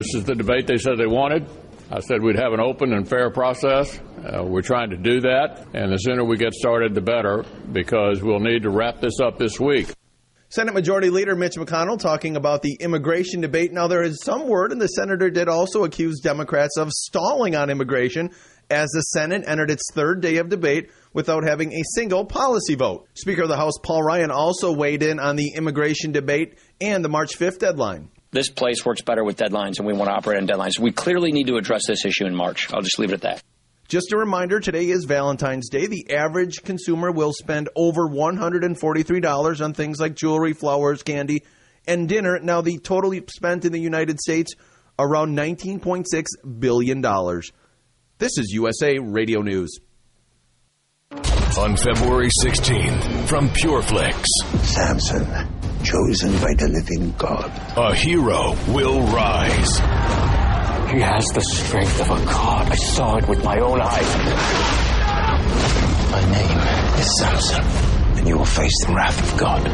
is the debate they said they wanted. I said we'd have an open and fair process. We're trying to do that, and the sooner we get started, the better, because we'll need to wrap this up this week. Senate Majority Leader Mitch McConnell talking about the immigration debate. Now, there is some word, and the senator did also accuse Democrats of stalling on immigration as the Senate entered its third day of debate without having a single policy vote. Speaker of the House Paul Ryan also weighed in on the immigration debate and the March 5th deadline. This place works better with deadlines, and we want to operate on deadlines. We clearly need to address this issue in March. I'll just leave it at that. Just a reminder, today is Valentine's Day. The average consumer will spend over $143 on things like jewelry, flowers, candy, and dinner. Now, the total spent in the United States, around $19.6 billion. This is USA Radio News. On February 16th, from PureFlix. Samson, chosen by the living God. A hero will rise. He has the strength of a god. I saw it with my own eyes. My name is Samson, and you will face the wrath of God.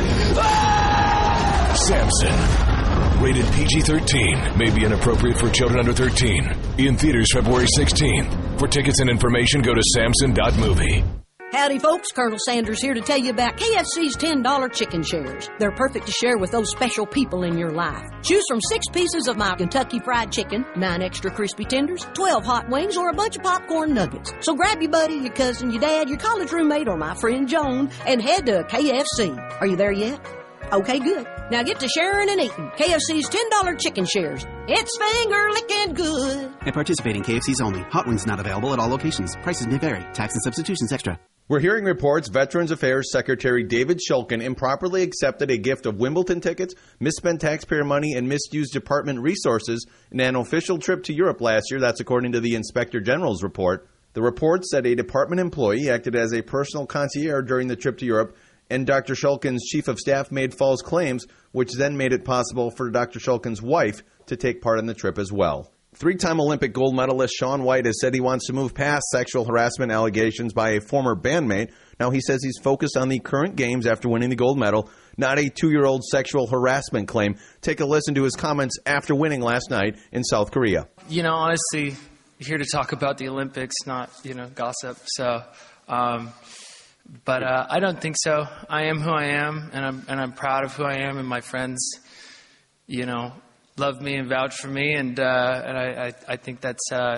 Samson. Rated PG-13. May be inappropriate for children under 13. In theaters February 16th. For tickets and information, go to samson.movie. Howdy, folks. Colonel Sanders here to tell you about KFC's $10 chicken shares. They're perfect to share with those special people in your life. Choose from 6 pieces of my Kentucky Fried Chicken, 9 extra crispy tenders, 12 hot wings, or a bunch of popcorn nuggets. So grab your buddy, your cousin, your dad, your college roommate, or my friend Joan, and head to KFC. Are you there yet? Okay, good. Now get to sharing and eating. KFC's $10 chicken shares. It's finger-licking good. At participating KFC's only. Hot wings not available at all locations. Prices may vary. Tax and substitutions extra. We're hearing reports Veterans Affairs Secretary David Shulkin improperly accepted a gift of Wimbledon tickets, misspent taxpayer money, and misused department resources in an official trip to Europe last year. That's according to the Inspector General's report. The report said a department employee acted as a personal concierge during the trip to Europe, and Dr. Shulkin's chief of staff made false claims, which then made it possible for Dr. Shulkin's wife to take part in the trip as well. 3-time Olympic gold medalist Shaun White has said he wants to move past sexual harassment allegations by a former bandmate. Now he says he's focused on the current games after winning the gold medal, not a 2-year-old sexual harassment claim. Take a listen to his comments after winning last night in South Korea. Honestly, here to talk about the Olympics, not, gossip. So, but I don't think so. I am who I am, and I'm proud of who I am, and my friends, love me and vouch for me, and I think that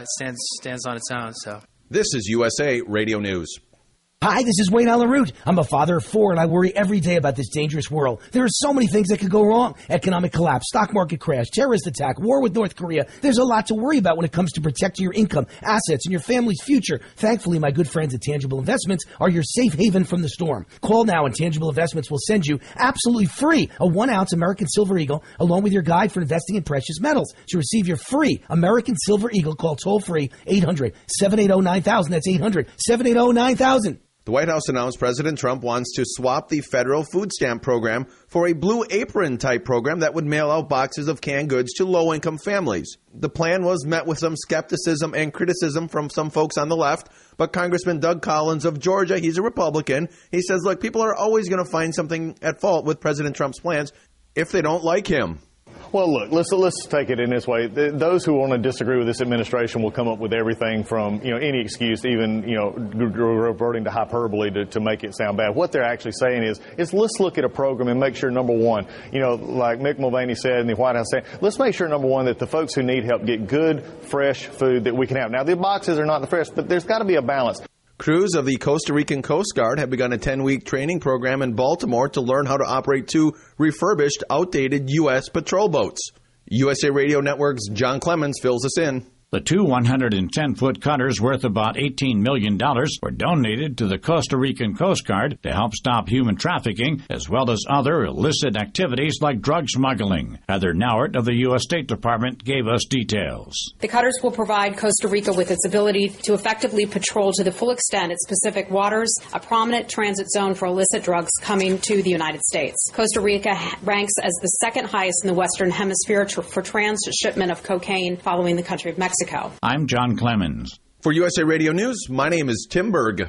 stands on its own. So this is USA Radio News. Hi, this is Wayne Allyn Root. I'm a father of 4, and I worry every day about this dangerous world. There are so many things that could go wrong. Economic collapse, stock market crash, terrorist attack, war with North Korea. There's a lot to worry about when it comes to protecting your income, assets, and your family's future. Thankfully, my good friends at Tangible Investments are your safe haven from the storm. Call now, and Tangible Investments will send you absolutely free a 1-ounce American Silver Eagle along with your guide for investing in precious metals. To receive your free American Silver Eagle, call toll-free 800-780-9000. That's 800-780-9000. The White House announced President Trump wants to swap the federal food stamp program for a Blue Apron-type program that would mail out boxes of canned goods to low-income families. The plan was met with some skepticism and criticism from some folks on the left, but Congressman Doug Collins of Georgia, he's a Republican, he says, look, people are always going to find something at fault with President Trump's plans if they don't like him. Well, look, let's take it in this way. Those who want to disagree with this administration will come up with everything from, any excuse, even, reverting to hyperbole to make it sound bad. What they're actually saying is let's look at a program and make sure, number one, like Mick Mulvaney said and the White House said, let's make sure, number one, that the folks who need help get good, fresh food that we can have. Now, the boxes are not the fresh, but there's got to be a balance. Crews of the Costa Rican Coast Guard have begun a 10-week training program in Baltimore to learn how to operate 2 refurbished, outdated U.S. patrol boats. USA Radio Network's John Clemens fills us in. The 2 110-foot cutters worth about $18 million were donated to the Costa Rican Coast Guard to help stop human trafficking, as well as other illicit activities like drug smuggling. Heather Nauert of the U.S. State Department gave us details. The cutters will provide Costa Rica with its ability to effectively patrol to the full extent its Pacific waters, a prominent transit zone for illicit drugs coming to the United States. Costa Rica ranks as the second highest in the Western Hemisphere for transshipment of cocaine, following the country of Mexico. I'm John Clemens. For USA Radio News, my name is Tim Berg.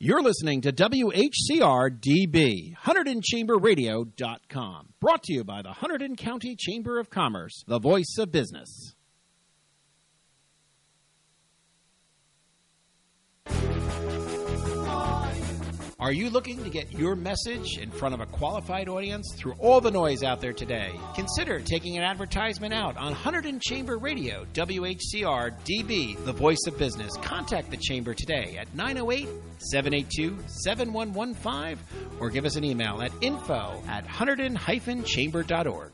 You're listening to WHCR-DB, HunterdonChamberRadio.com. Brought to you by the Hunterdon County Chamber of Commerce, the voice of business. Are you looking to get your message in front of a qualified audience through all the noise out there today? Consider taking an advertisement out on Hunterdon Chamber Radio, WHCR-DB, the voice of business. Contact the Chamber today at 908-782-7115 or give us an email at info@hunterdon-chamber.org.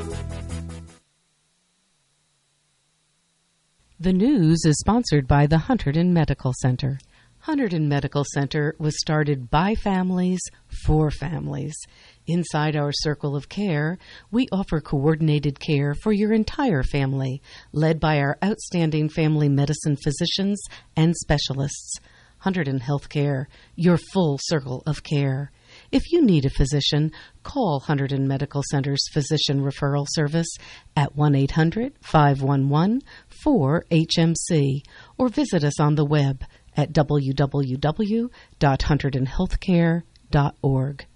The news is sponsored by the Hunterdon Medical Center. Hunterdon Medical Center was started by families for families. Inside our circle of care, we offer coordinated care for your entire family, led by our outstanding family medicine physicians and specialists. Hunterdon Healthcare, your full circle of care. If you need a physician, call Hunterdon Medical Center's Physician Referral Service at 1-800-511-4HMC or visit us on the web at www.hunterdonhealthcare.org.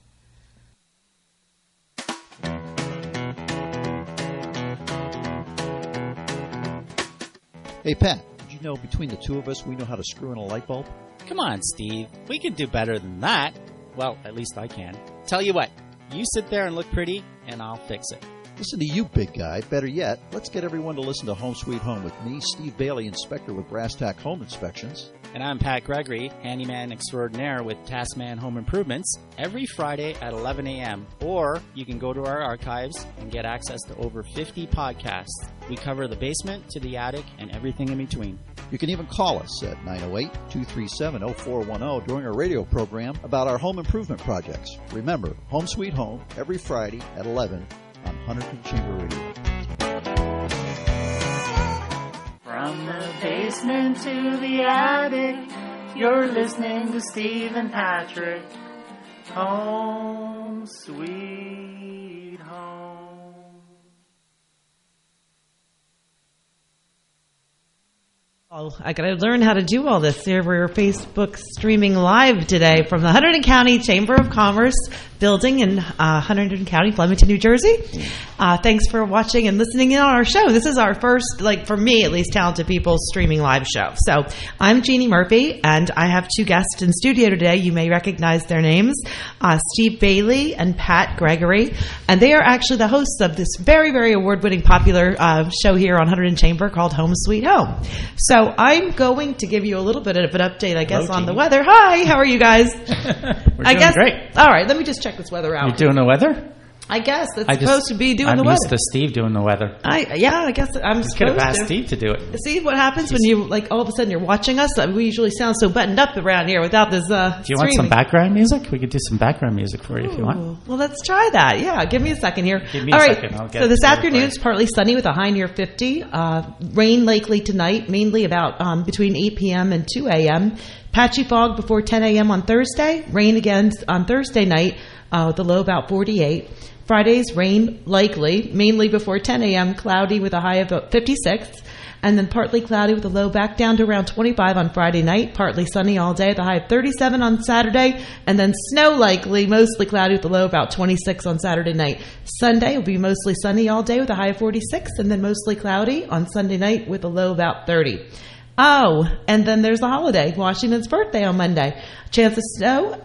Hey, Pat, did you know between the two of us we know how to screw in a light bulb? Come on, Steve. We can do better than that. Well, at least I can. Tell you what, you sit there and look pretty, and I'll fix it. Listen to you, big guy. Better yet, let's get everyone to listen to Home Sweet Home with me, Steve Bailey, inspector with Brass Tack Home Inspections. And I'm Pat Gregory, handyman extraordinaire with Taskman Home Improvements, every Friday at 11 a.m. Or you can go to our archives and get access to over 50 podcasts. We cover the basement to the attic and everything in between. You can even call us at 908-237-0410 during our radio program about our home improvement projects. Remember, Home Sweet Home, every Friday at 11 on Hunterdon Chamber Radio. From the basement to the attic, you're listening to Steve and Patrick. Home Sweet Home. I got to learn how to do all this. Here we're Facebook streaming live today from the Hunterdon County Chamber of Commerce building in Hunterdon County, Flemington, New Jersey. Thanks for watching and listening in on our show. This is our first, for me at least, Talented People streaming live show. So I'm Jeannie Murphy, and I have two guests in studio today. You may recognize their names, Steve Bailey and Pat Gregory, and they are actually the hosts of this very, very award-winning popular show here on Hunterdon Chamber called Home Sweet Home. So I'm going to give you a little bit of an update, I guess, on the weather. Hi, how are you guys? We're doing great. All right, let me just check this weather out. You're doing the weather? I guess it's supposed to be doing the weather. I'm used to Steve doing the weather. I guess I'm supposed to. Could have asked Steve to do it. See what happens when you, all of a sudden you're watching us? We usually sound so buttoned up around here without this Do you want some background music? We could do some background music for you if you want. Well, let's try that. Yeah, give me a second here. Give me a second. I'll get so this afternoon it's partly sunny with a high near 50. Rain likely tonight, mainly about between 8 p.m. and 2 a.m. Patchy fog before 10 a.m. on Thursday. Rain again on Thursday night with a low about 48. Friday's rain likely, mainly before 10 a.m., cloudy with a high of 56, and then partly cloudy with a low back down to around 25 on Friday night, partly sunny all day with a high of 37 on Saturday, and then snow likely, mostly cloudy with a low about 26 on Saturday night. Sunday will be mostly sunny all day with a high of 46, and then mostly cloudy on Sunday night with a low about 30. Oh, and then there's the holiday, Washington's birthday on Monday. Chance of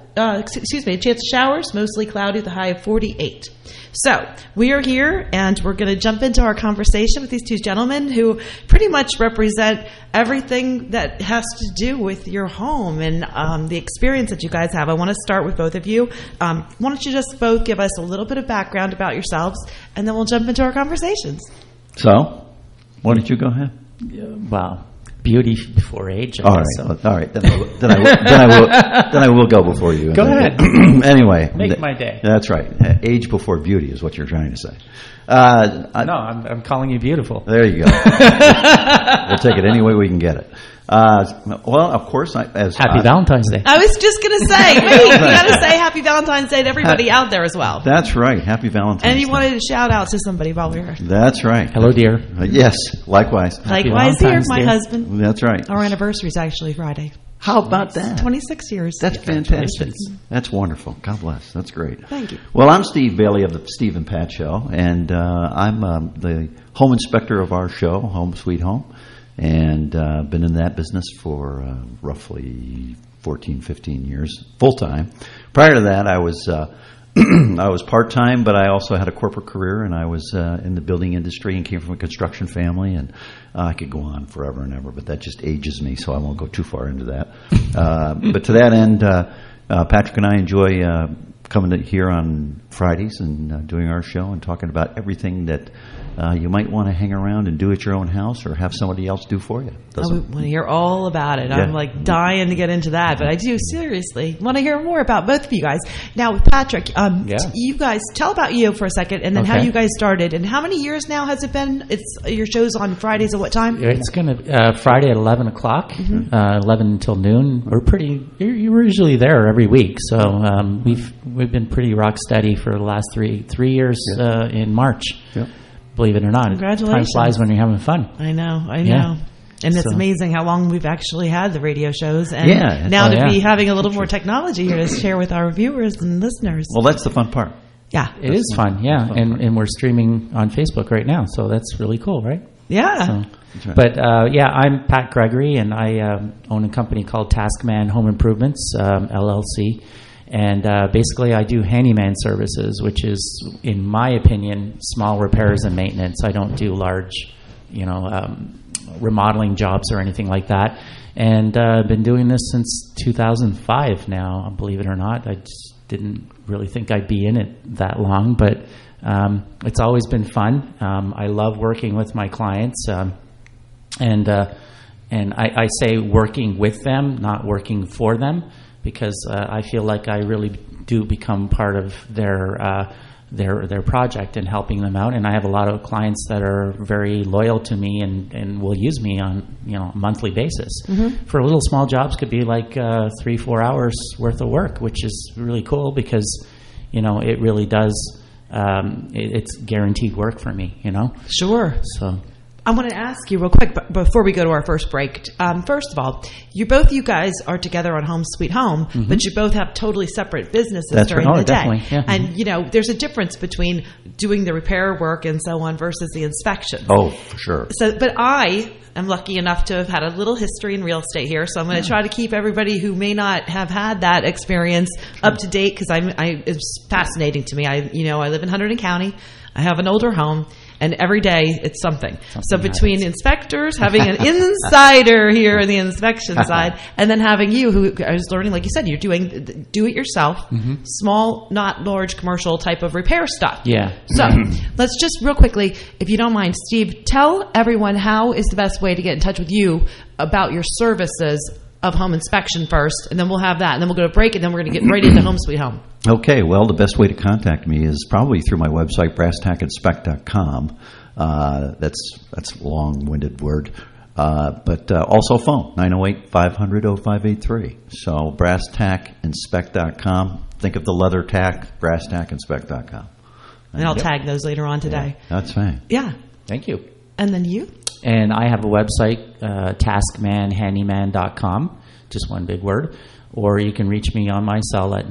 showers, mostly cloudy with a high of 48. So we are here, and we're going to jump into our conversation with these two gentlemen who pretty much represent everything that has to do with your home and the experience that you guys have. I want to start with both of you. Why don't you just both give us a little bit of background about yourselves, and then we'll jump into our conversations. So, why don't you go ahead? Wow. Beauty before age. All right. Then I will go before you. Go ahead. Anyway, make my day. That's right. Age before beauty is what you're trying to say. No, I'm calling you beautiful. There you go. We'll take it any way we can get it. Well, of course, Happy Valentine's Day. I was just going to say, wait, you got to say Happy Valentine's Day to everybody out there as well. That's right. Happy Valentine's Day. And you wanted to shout out to somebody while we were here. That's right. Hello, dear. Yes, likewise. Likewise here, my husband. That's right. Our anniversary is actually Friday. How about that? 26 years. That's fantastic. That's wonderful. God bless. That's great. Thank you. Well, I'm Steve Bailey of the Steve and Pat Show, and I'm the home inspector of our show, Home Sweet Home, and been in that business for roughly 14, 15 years, full-time. Prior to that, I was I was part-time, but I also had a corporate career, and I was in the building industry and came from a construction family, and I could go on forever and ever, but that just ages me, so I won't go too far into that. But to that end, Patrick and I enjoy coming here on Fridays and doing our show and talking about everything that you might want to hang around and do at your own house or have somebody else do for you. I want to hear all about it. Yeah. I'm like dying to get into that, but I do seriously want to hear more about both of you guys. Now, with Patrick, you guys tell about you for a second, and then how you guys started, and how many years now has it been? It's your show's on Fridays at what time? It's going to Friday at 11 o'clock, 11 until noon. We're usually there every week, so we've been pretty rock steady for the last three years in March. Yeah. Believe it or not. Congratulations. Time flies when you're having fun. I know. And it's amazing how long we've actually had the radio shows. And be having a little more technology here to share with our viewers and listeners. Well, that's the fun part. Yeah. It is fun, And we're streaming on Facebook right now, so that's really cool, right? Yeah. So, right. But, I'm Pat Gregory, and I own a company called Taskman Home Improvements, LLC. And basically, I do handyman services, which is, in my opinion, small repairs and maintenance. I don't do large, remodeling jobs or anything like that. And I've been doing this since 2005 now, believe it or not. I just didn't really think I'd be in it that long, but it's always been fun. I love working with my clients, and I say working with them, not working for them. Because I feel like I really do become part of their project and helping them out. And I have a lot of clients that are very loyal to me and will use me on a monthly basis. Mm-hmm. For little small jobs, could be like 3-4 hours worth of work, which is really cool because it really does. It's guaranteed work for me. Sure. So. I want to ask you real quick before we go to our first break. First of all, you guys are together on Home Sweet Home, but you both have totally separate businesses during the day. Yeah. And there's a difference between doing the repair work and so on versus the inspection. Oh, for sure. But I am lucky enough to have had a little history in real estate here, so I'm going to try to keep everybody who may not have had that experience up to date because it's fascinating to me. I live in Hunterdon County. I have an older home. And every day it's something. So between inspectors, having an insider here on the inspection side, and then having you, who I was learning, like you said, you're doing do-it-yourself, small, not large commercial type of repair stuff. Yeah. So let's just real quickly, if you don't mind, Steve, tell everyone how is the best way to get in touch with you about your services of home inspection first, and then we'll have that, and then we'll go to break, and then we're going to get right into Home Sweet Home. Okay, well, the best way to contact me is probably through my website, BrassTackInspect.com. That's a long-winded word. But also phone, 908-500-0583. So BrassTackInspect.com. Think of the leather tack, BrassTackInspect.com. And I'll tag those later on today. Yeah, that's fine. Yeah. Thank you. And then you? And I have a website, taskmanhandyman.com, just one big word. Or you can reach me on my cell at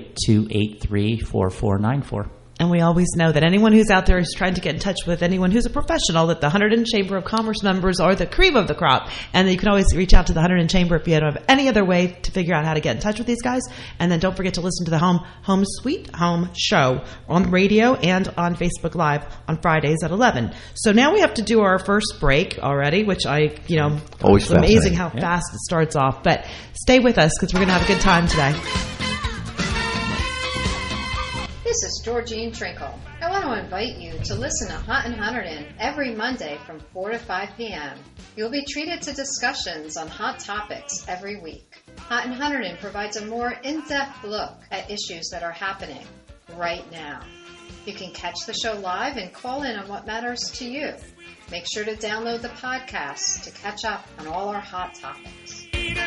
908-283-4494. And we always know that anyone who's out there is trying to get in touch with anyone who's a professional, that the Hunterdon Chamber of Commerce members are the cream of the crop. And you can always reach out to the Hunterdon Chamber if you don't have any other way to figure out how to get in touch with these guys. And then don't forget to listen to the Home Sweet Home show on the radio and on Facebook Live on Fridays at 11. So now we have to do our first break already, which always it's amazing how fast it starts off. But stay with us because we're going to have a good time today. This is Georgine Trinkle. I want to invite you to listen to Hunt and Hunterdon every Monday from 4 to 5 p.m. You'll be treated to discussions on hot topics every week. Hunt and Hunterdon provides a more in-depth look at issues that are happening right now. You can catch the show live and call in on what matters to you. Make sure to download the podcast to catch up on all our hot topics.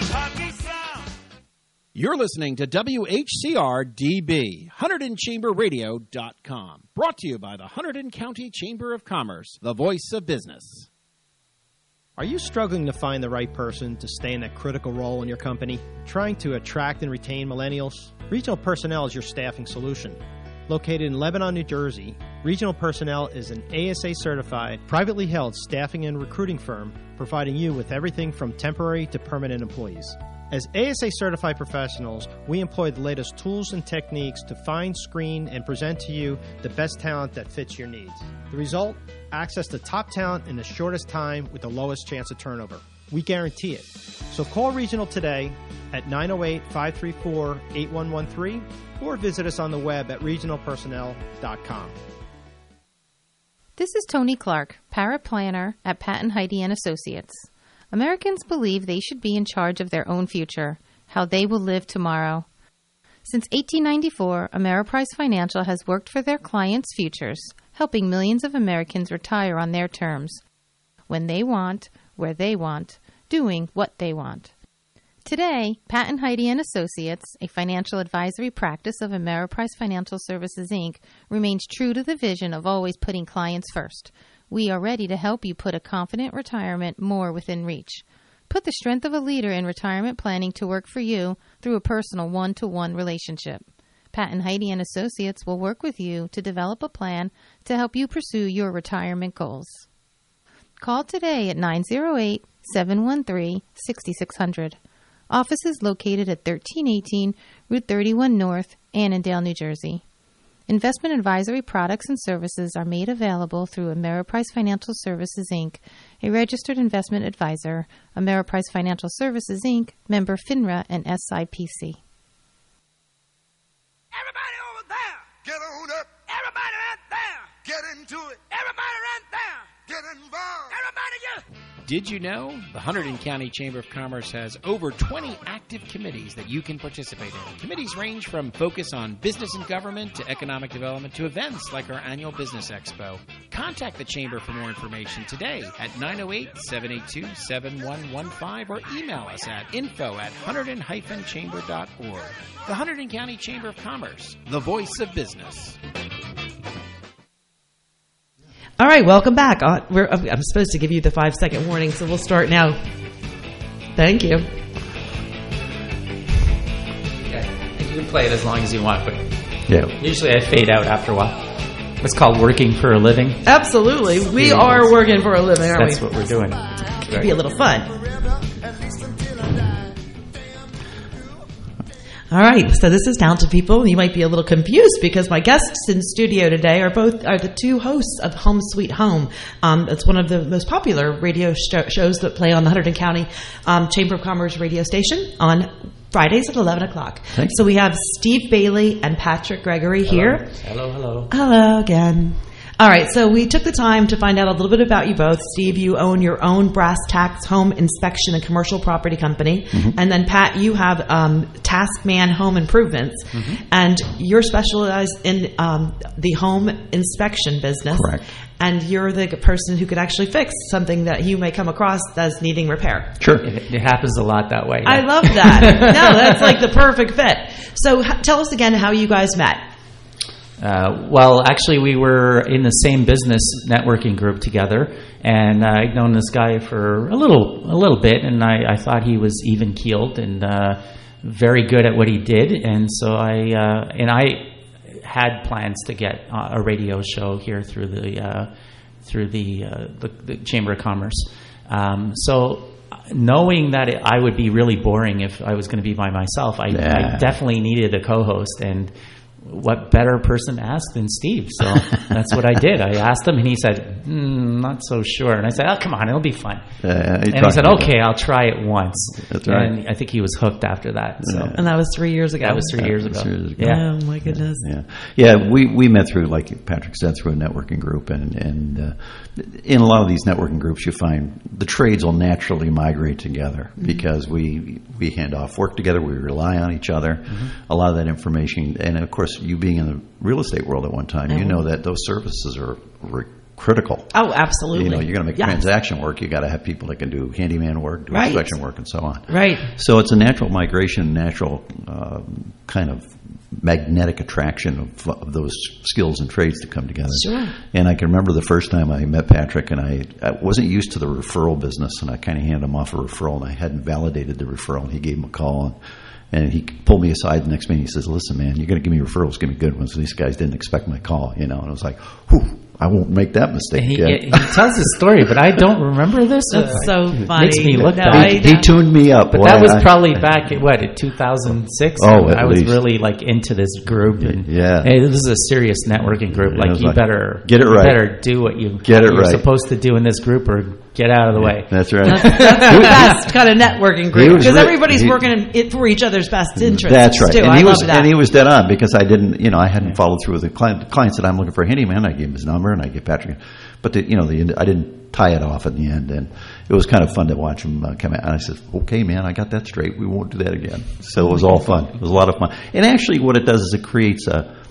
You're listening to WHCR-DB, HunterdonChamberRadio.com. Brought to you by the Hunterdon County Chamber of Commerce, the voice of business. Are you struggling to find the right person to stay in a critical role in your company? Trying to attract and retain millennials? Regional Personnel is your staffing solution. Located in Lebanon, New Jersey, Regional Personnel is an ASA-certified, privately held staffing and recruiting firm providing you with everything from temporary to permanent employees. As ASA-certified professionals, we employ the latest tools and techniques to find, screen, and present to you the best talent that fits your needs. The result? Access to top talent in the shortest time with the lowest chance of turnover. We guarantee it. So call Regional today at 908-534-8113 or visit us on the web at regionalpersonnel.com. This is Tony Clark, paraplanner at Pat & Heidi & Associates. Americans believe they should be in charge of their own future, how they will live tomorrow. Since 1894, Ameriprise Financial has worked for their clients' futures, helping millions of Americans retire on their terms, when they want, where they want, doing what they want. Today, Pat & Heidi & Associates, a financial advisory practice of Ameriprise Financial Services, Inc., remains true to the vision of always putting clients first. We are ready to help you put a confident retirement more within reach. Put the strength of a leader in retirement planning to work for you through a personal one-to-one relationship. Pat & Heidi & Associates will work with you to develop a plan to help you pursue your retirement goals. Call today at 908-713-6600. Office is located at 1318 Route 31 North, Annandale, New Jersey. Investment advisory products and services are made available through Ameriprise Financial Services, Inc., a registered investment advisor, Ameriprise Financial Services, Inc., member FINRA and SIPC. Everybody over there, get on up. Everybody right there, get into it. Everybody right there, get involved. Everybody get... Did you know the Hunterdon County Chamber of Commerce has over 20 active committees that you can participate in? Committees range from focus on business and government to economic development to events like our annual Business Expo. Contact the Chamber for more information today at 908-782-7115 or email us at info@hunterdon-chamber.org. The Hunterdon County Chamber of Commerce, the voice of business. All right, welcome back. I'm supposed to give you the 5-second warning, so we'll start now. Thank you. Okay. You can play it as long as you want, but yeah. Usually I fade out after a while. It's called working for a living. Absolutely. We are working for a living, aren't we? That's what we're doing. It'd be a little fun. All right, so this is Talented People. You might be a little confused because my guests in studio today are the two hosts of Home Sweet Home. It's one of the most popular radio shows that play on the Hunterdon County Chamber of Commerce radio station on Fridays at 11 o'clock. Thanks. So we have Steve Bailey and Patrick Gregory here. Hello, hello. Hello again. All right, so we took the time to find out a little bit about you both. Steve, you own your own brass tacks home inspection and commercial property company. Mm-hmm. And then, Pat, you have Taskman Home Improvements. Mm-hmm. And you're specialized in the home inspection business. Correct. And you're the person who could actually fix something that you may come across as needing repair. Sure. It happens a lot that way. Yeah. I love that. No, that's like the perfect fit. So tell us again how you guys met. Well, actually, we were in the same business networking group together, and I'd known this guy for a little bit, and I thought he was even keeled and very good at what he did, and so I had plans to get a radio show here through the Chamber of Commerce. So knowing that I would be really boring if I was going to be by myself, I definitely needed a co-host, and what better person to ask than Steve? So that's what I did. I asked him, and he said, not so sure. And I said, oh, come on, it'll be fun. And he said, okay, I'll try it once. That's right. And I think he was hooked after that. So. And that was 3 years ago. That was 3 years ago. Yeah. Oh, my goodness. Yeah, we met through, like Patrick said, through a networking group. And in a lot of these networking groups, you find the trades will naturally migrate together because we hand off work together. We rely on each other. Mm-hmm. A lot of that information, and of course, you being in the real estate world at one time, you know that those services are critical. Oh, absolutely. You're going to make transaction work. You got to have people that can do handyman work, do inspection work, and so on. Right. So it's a natural migration, natural kind of magnetic attraction of those skills and trades to come together. Sure. And I can remember the first time I met Patrick, and I wasn't used to the referral business, and I kind of handed him off a referral, and I hadn't validated the referral, and he gave him a call, and he pulled me aside the next meeting. He says, "Listen, man, you're going to give me referrals, give me good ones. These guys didn't expect my call, And I was like, whew, I won't make that mistake again." He tells his story, but I don't remember this. That's so funny. Makes me look No, back. He tuned me up. But that was probably back in 2006? Oh, I was least. really into this group. And, yeah. Hey, this is a serious networking group. You better get it right. You better do what you're supposed to do in this group, or get out of the way. That's right. That's the best kind of networking group, because everybody's working for each other's best interests. That's right. Too. And I he love was that. and he was dead on, because I hadn't followed through with the client. The client said, "I'm looking for a handyman." I gave him his number, and I gave Patrick. But I didn't tie it off in the end, and it was kind of fun to watch him come out. And I said, "Okay, man, I got that straight. We won't do that again." So it was all fun. It was a lot of fun. And actually, what it does is it creates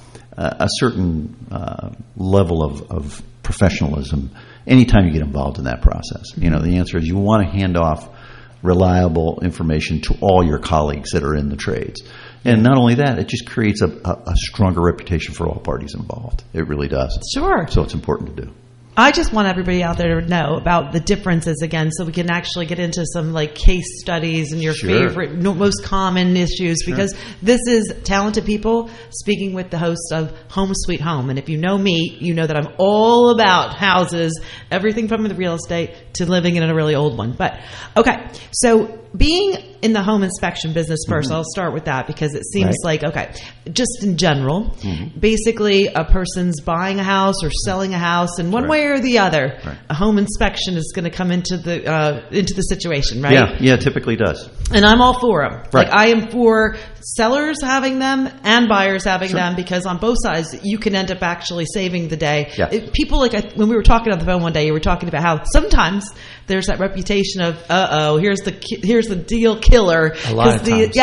a certain level of professionalism anytime you get involved in that process. The answer is you want to hand off reliable information to all your colleagues that are in the trades. And not only that, it just creates a stronger reputation for all parties involved. It really does. Sure. So it's important to do. I just want everybody out there to know about the differences again, so we can actually get into some case studies and your favorite, most common issues, because this is talented people speaking with the host of Home Sweet Home. And if you know me, you know that I'm all about houses, everything from the real estate to living in a really old one. But okay, so being in the home inspection business first, I'll start with that, because it seems just in general, basically a person's buying a house or selling a house, and one way or the other, a home inspection is going to come into the situation, right? Yeah, typically does. And I'm all for them. Right. I am for sellers having them and buyers having them, because on both sides you can end up actually saving the day. Yeah. People when we were talking on the phone one day, you were talking about how sometimes there's that reputation of here's the deal killer. A lot of times.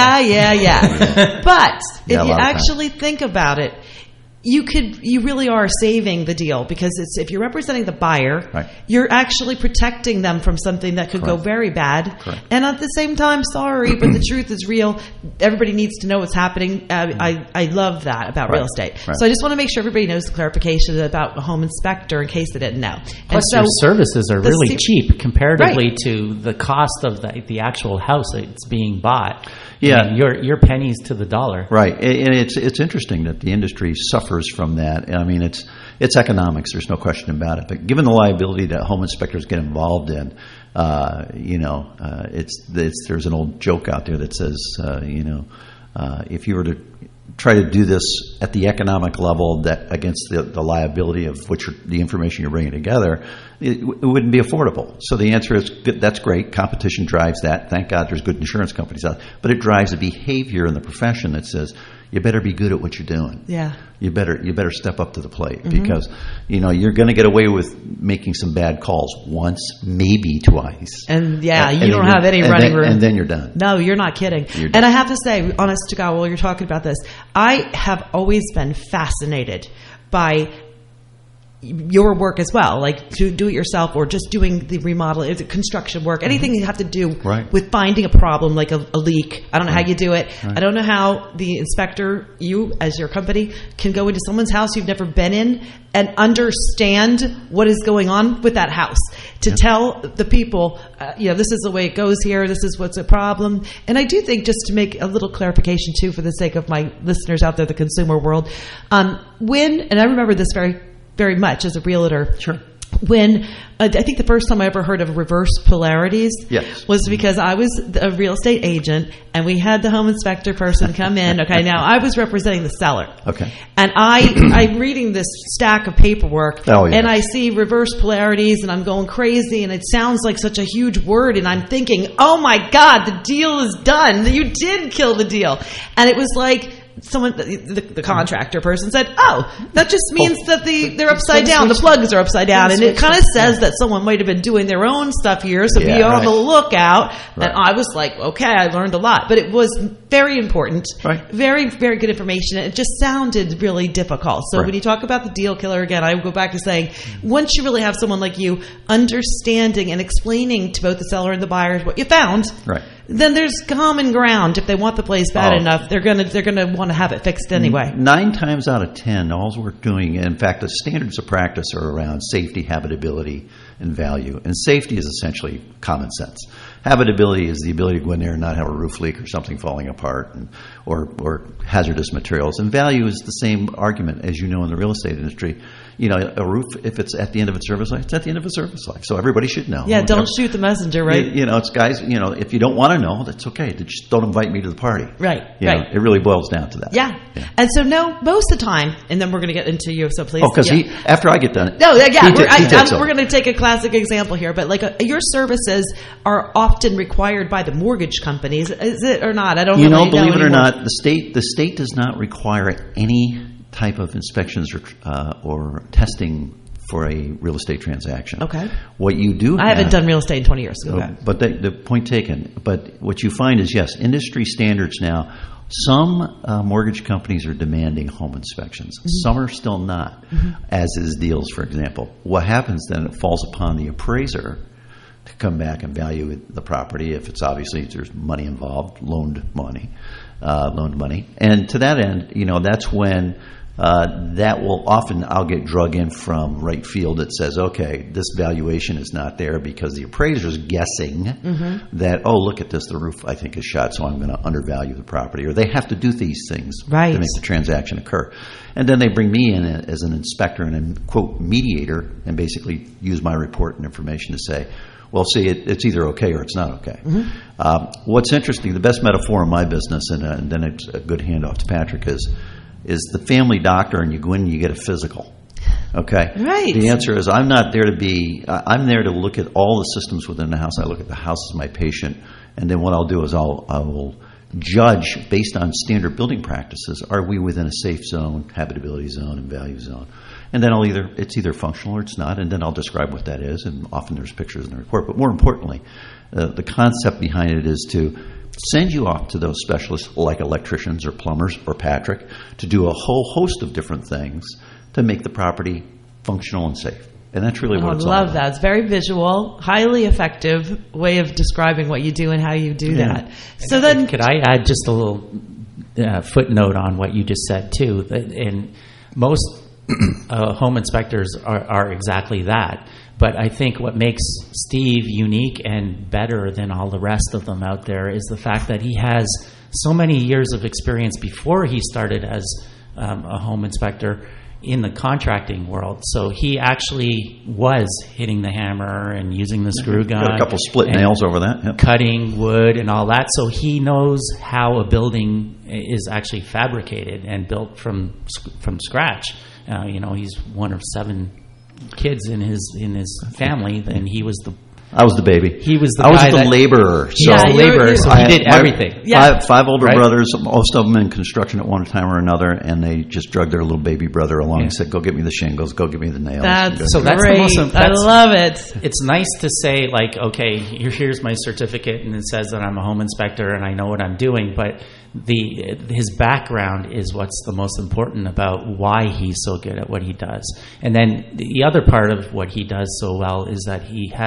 Yeah. But if you actually think about it, you really are saving the deal, because if you're representing the buyer, you're actually protecting them from something that could go very bad. And at the same time, sorry, but the truth is real. Everybody needs to know what's happening. I love that about real estate. So I just want to make sure everybody knows the clarification about a home inspector in case they didn't know. Plus, your services are really cheap comparatively to the cost of the actual house that's being bought. Yeah, I mean, your pennies to the dollar. Right, and it's interesting that the industry suffers from that. I mean, it's economics. There's no question about it. But given the liability that home inspectors get involved in, there's an old joke out there that says, if you were to try to do this at the economic level that against the liability of the information you're bringing together, it wouldn't be affordable. So the answer is that's great. Competition drives that. Thank God there's good insurance companies out there. But it drives a behavior in the profession that says you better be good at what you're doing. Yeah. You better step up to the plate, because you're going to get away with making some bad calls once, maybe twice. And you don't have any running room. And then you're done. No, you're not kidding. And I have to say, honest to God, while you're talking about this, I have always been fascinated by your work as well, like to do it yourself or just doing the remodeling, construction work, anything you have to do with finding a problem like a leak. I don't know how you do it. I don't know how the inspector, you as your company, can go into someone's house you've never been in and understand what is going on with that house to tell the people, this is the way it goes here. This is what's a problem. And I do think, just to make a little clarification too, for the sake of my listeners out there, the consumer world, and I remember this very much as a realtor. Sure. When I think the first time I ever heard of reverse polarities was because I was a real estate agent and we had the home inspector person come in. Okay, now I was representing the seller. Okay. And I'm reading this stack of paperwork and I see reverse polarities and I'm going crazy and it sounds like such a huge word and I'm thinking, oh my God, the deal is done. You did kill the deal. And it was like, someone, the contractor person said, "Oh, that just means that they're upside down. The plugs are upside down," and it kind of says that someone might have been doing their own stuff here. So be on the lookout. And I was like, "Okay, I learned a lot," but it was very important, very, very good information. It just sounded really difficult. So when you talk about the deal killer again, I go back to saying, once you really have someone like you understanding and explaining to both the seller and the buyers what you found. then there's common ground. If they want the place bad enough, they're gonna want to have it fixed anyway. 9 times out of 10, all we're doing, in fact, the standards of practice are around safety, habitability, and value. And safety is essentially common sense. Habitability is the ability to go in there and not have a roof leak or something falling apart, or hazardous materials. And value is the same argument, as you know, in the real estate industry. You know, a roof, if it's at the end of its service life, it's at the end of its service life. So everybody should know. Yeah, don't shoot the messenger, right? You know, it's guys, you know, if you don't want to know, that's okay. Just don't invite me to the party. Right, You know, it really boils down to that. Yeah. And so, no, most of the time, and then we're going to get into you, so please. Oh, because after I get done. No, yeah, we're we're going to take a classic example here, but like your services are often required by the mortgage companies. Is it or not? I don't really know. Believe it or not, the state does not require any type of inspections or testing for a real estate transaction. Okay. What you do I haven't done real estate in 20 years. Okay. But the point taken. But what you find is, yes, industry standards now, some mortgage companies are demanding home inspections. Mm-hmm. Some are still not, as is deals, for example. What happens then, it falls upon the appraiser to come back and value the property if it's obviously there's money involved, loaned money. And to that end, you know, that's when that will often, I'll get drug in from right field that says, okay, this valuation is not there because the appraiser's guessing that, oh, look at this, the roof I think is shot, so I'm going to undervalue the property. Or they have to do these things to make the transaction occur. And then they bring me in as an inspector and a, quote, mediator, and basically use my report and information to say, well, see, it's either okay or it's not okay. What's interesting, the best metaphor in my business, and then it's a good handoff to Patrick, is the family doctor, and you go in and you get a physical. Okay? Right. The answer is I'm not there to be, I'm there to look at all the systems within the house. I look at the house as my patient, and then what I'll do is I will judge based on standard building practices, are we within a safe zone, habitability zone, and value zone? And then it's either functional or it's not, and then I'll describe what that is, and often there's pictures in the report. But more importantly, the concept behind it is to send you off to those specialists like electricians or plumbers or Patrick to do a whole host of different things to make the property functional and safe. And that's really what it's all about. I love that. It's very visual, highly effective way of describing what you do and how you do that. So then, could I add just a little footnote on what you just said too? And most home inspectors are exactly that. But I think what makes Steve unique and better than all the rest of them out there is the fact that he has so many years of experience before he started as a home inspector in the contracting world. So he actually was hitting the hammer and using the screw gun. Got a couple split nails over that. Yep. Cutting wood and all that. So he knows how a building is actually fabricated and built from scratch. You know, he's one of 7 kids in his family, and I was the baby. He was the I was guy the laborer. So he did everything. Five older brothers, most of them in construction at one time or another, and they just drug their little baby brother along and said, go get me the shingles, go get me the nails. That's great. I love it. It's nice to say, like, okay, here's my certificate, and it says that I'm a home inspector and I know what I'm doing, but his background is what's the most important about why he's so good at what he does. And then the other part of what he does so well is that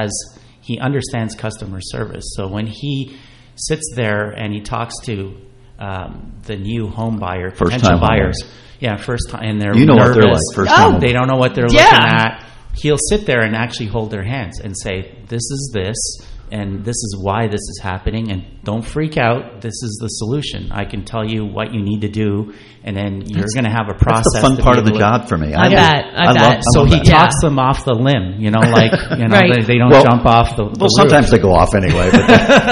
he understands customer service. So when he sits there and he talks to the new home buyer, potential buyers, first time, and they're nervous. What they're like first time. They don't know what they're looking at. He'll sit there and actually hold their hands and say, this is this, and this is why this is happening, and don't freak out. This is the solution. I can tell you what you need to do, and then you're going to have a process. That's the fun part of the job for me. I bet. So he talks them off the limb, like they don't jump off the roof. Sometimes they go off anyway. But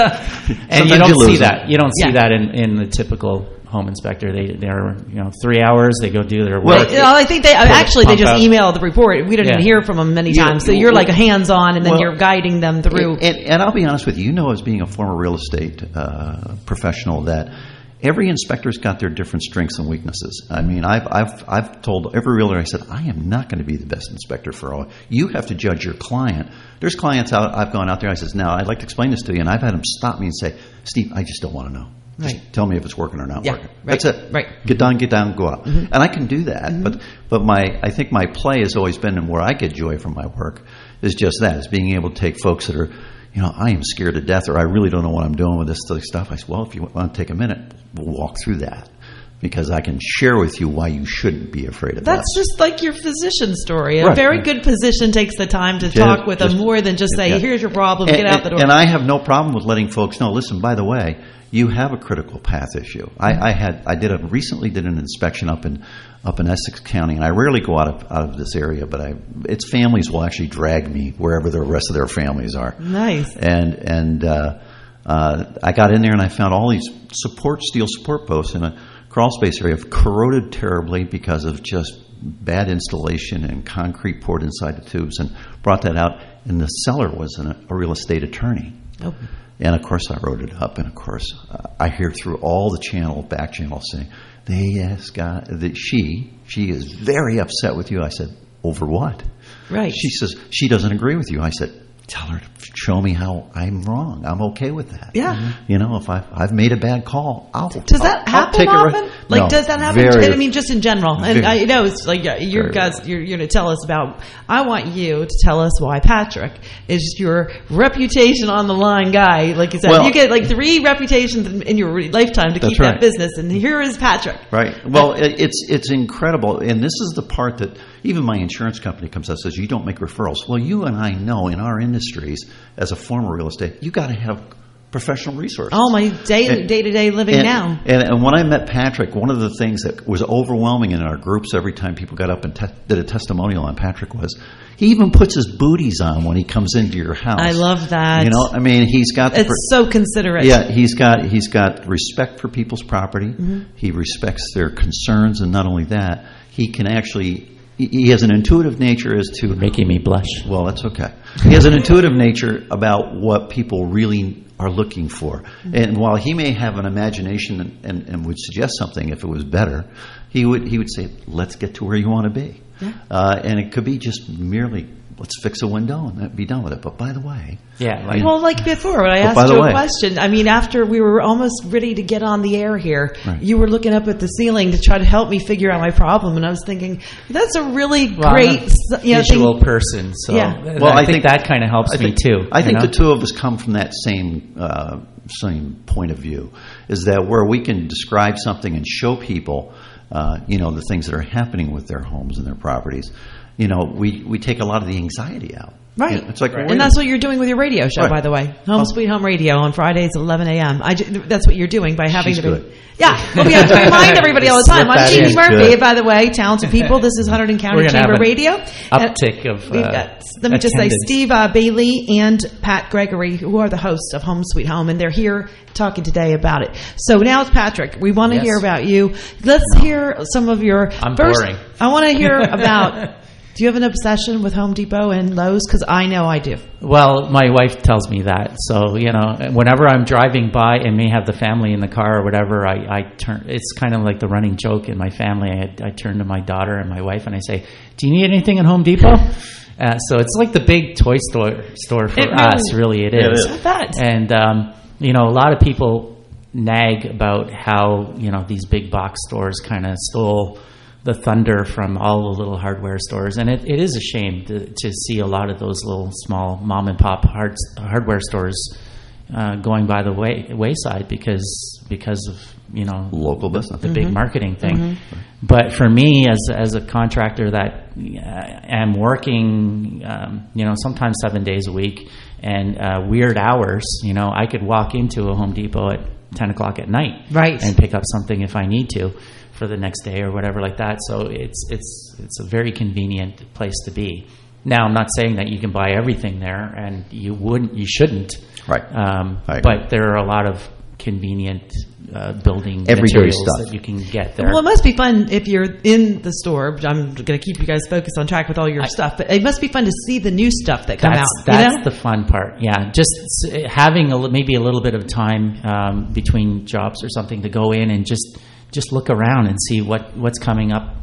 and you don't see that. You don't see that in the typical home inspector. They're 3 hours. They go do their work. Well, I think they just email the report. We didn't hear from them many times. So you're like hands on, and then you're guiding them through. And I'll be honest with you. As being a former real estate professional, that every inspector's got their different strengths and weaknesses. I mean, I've told every realtor, I said, I am not going to be the best inspector for all. You have to judge your client. There's clients I've gone out there. I says, now I'd like to explain this to you, and I've had them stop me and say, Steve, I just don't want to know. Just tell me if it's working or not working. That's it. Right. Get down, go out. And I can do that. But I think my play has always been, and where I get joy from my work, is just that, is being able to take folks that are, I am scared to death, or I really don't know what I'm doing with this stuff. I said, well, if you want to take a minute, we'll walk through that, because I can share with you why you shouldn't be afraid of that. That's just like your physician story. A Right. very good physician takes the time to talk with them more than just say, here's your problem, get out the door. And I have no problem with letting folks know, listen, by the way, you have a critical path issue. I recently did an inspection up in Essex County, and I rarely go out of this area, but its families will actually drag me wherever the rest of their families are. Nice. And I got in there and I found all these steel support posts in a crawl space area have corroded terribly because of just bad installation and concrete poured inside the tubes, and brought that out. And the seller was a real estate attorney. Oh. And of course I wrote it up, and of course I hear through all the back channels saying, she is very upset with you. I said, over what? Right. She says, she doesn't agree with you. I said, tell her to show me how I'm wrong. I'm okay with that. Yeah. If I've made a bad call, Does that happen often? No, does that happen? I mean, just in general. And very, I know it's like you're going to tell us about. I want you to tell us why Patrick is your reputation on the line guy. Like you said, you get like 3 reputations in your lifetime to keep that business, and here is Patrick. Right. Well, it's incredible, and this is the part that even my insurance company comes out and says, you don't make referrals. Well, you and I know in our industries, as a former real estate, you got to have professional resources. Oh, my day-to-day living now. And when I met Patrick, one of the things that was overwhelming in our groups every time people got up and did a testimonial on Patrick was he even puts his booties on when he comes into your house. I love that. I mean, he's got... It's so considerate. Yeah, he's got respect for people's property. Mm-hmm. He respects their concerns, and not only that, he can actually... He has an intuitive nature as to... You're making me blush. Well, that's okay. He has an intuitive nature about what people really are looking for. Mm-hmm. And while he may have an imagination and would suggest something if it was better, he would say, let's get to where you want to be. Yeah. And it could be just merely, let's fix a window and be done with it. But by the way... Yeah. Like before, when I asked you a question, I mean, after we were almost ready to get on the air here, you were looking up at the ceiling to try to help me figure out my problem. And I was thinking, that's a really great... visual person. So I think that kind of helps me too. I think the two of us come from that same point of view, is that where we can describe something and show people the things that are happening with their homes and their properties, we take a lot of the anxiety out. Right. It's like, and that's what you're doing with your radio show, by the way. Home Sweet Home Radio on Fridays at 11 a.m. That's what you're doing by having Yeah. Well, we have to remind everybody all the time. I'm Jeannie Murphy, by the way, talented people. This is Hunterdon County Chamber Radio. Uptick of we've got, let me just say, Steve Bailey and Pat Gregory, who are the hosts of Home Sweet Home, and they're here talking today about it. So now it's Patrick. We want to hear about you. Let's hear some of your... I'm boring. I want to hear about... Do you have an obsession with Home Depot and Lowe's? Because I know I do. Well, my wife tells me that. So, whenever I'm driving by and may have the family in the car or whatever, I turn. It's kind of like the running joke in my family. I turn to my daughter and my wife and I say, do you need anything at Home Depot? So it's like the big toy store for us, really it is. I bet. And, a lot of people nag about how, these big box stores kind of stole the thunder from all the little hardware stores. And it is a shame to see a lot of those little small mom and pop hardware stores going by the wayside because of local business, the big marketing thing. Mm-hmm. But for me as a contractor that am working sometimes 7 days a week and weird hours, I could walk into a Home Depot at 10 o'clock at night, right, and pick up something if I need to for the next day or whatever like that. So it's a very convenient place to be. Now, I'm not saying that you can buy everything there, and you shouldn't. Right. But there are a lot of convenient building materials that you can get there. Well, it must be fun if you're in the store. I'm going to keep you guys focused on track with all your stuff, but it must be fun to see the new stuff that come out. That's the fun part. Yeah, just having maybe a little bit of time between jobs or something to go in and just look around and see what's coming up,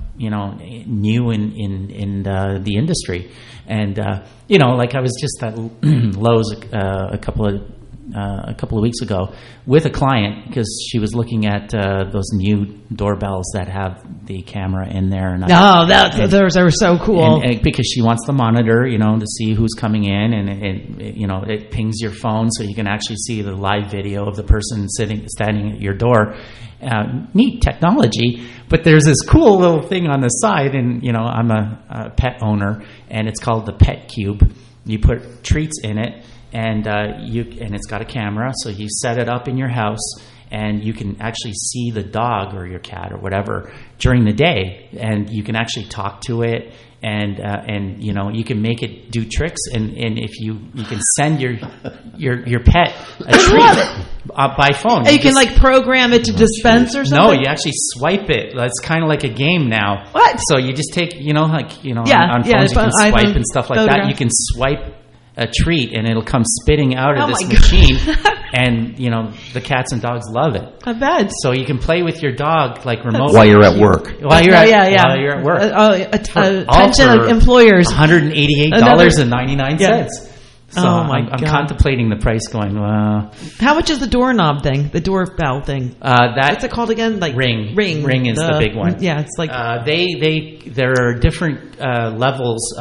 new in the industry. And like I was just at Lowe's a couple of a couple of weeks ago with a client because she was looking at those new doorbells that have the camera in there. And those are so cool. And because she wants to monitor, to see who's coming in, and it pings your phone so you can actually see the live video of the person standing at your door. Neat technology, but there's this cool little thing on the side, and I'm a pet owner, and it's called the Pet Cube. You put treats in it, and it's got a camera, so you set it up in your house, and you can actually see the dog or your cat or whatever during the day, and you can actually talk to it, and you can make it do tricks, and if you can send your pet a treat by phone. And you can program it to dispense or something? No, you actually swipe it. It's kind of like a game now. What? So you just take, on phones you can swipe and stuff like that. You can swipe a treat and it'll come spitting out of this machine. And, the cats and dogs love it. I bet. So you can play with your dog remotely. While you're at work. While you're at work. Attention employers. $188.99. Yeah. So I'm contemplating the price going, How much is the doorknob thing? The doorbell thing? What's it called again? Ring. Ring is the big one. Yeah, it's there are different levels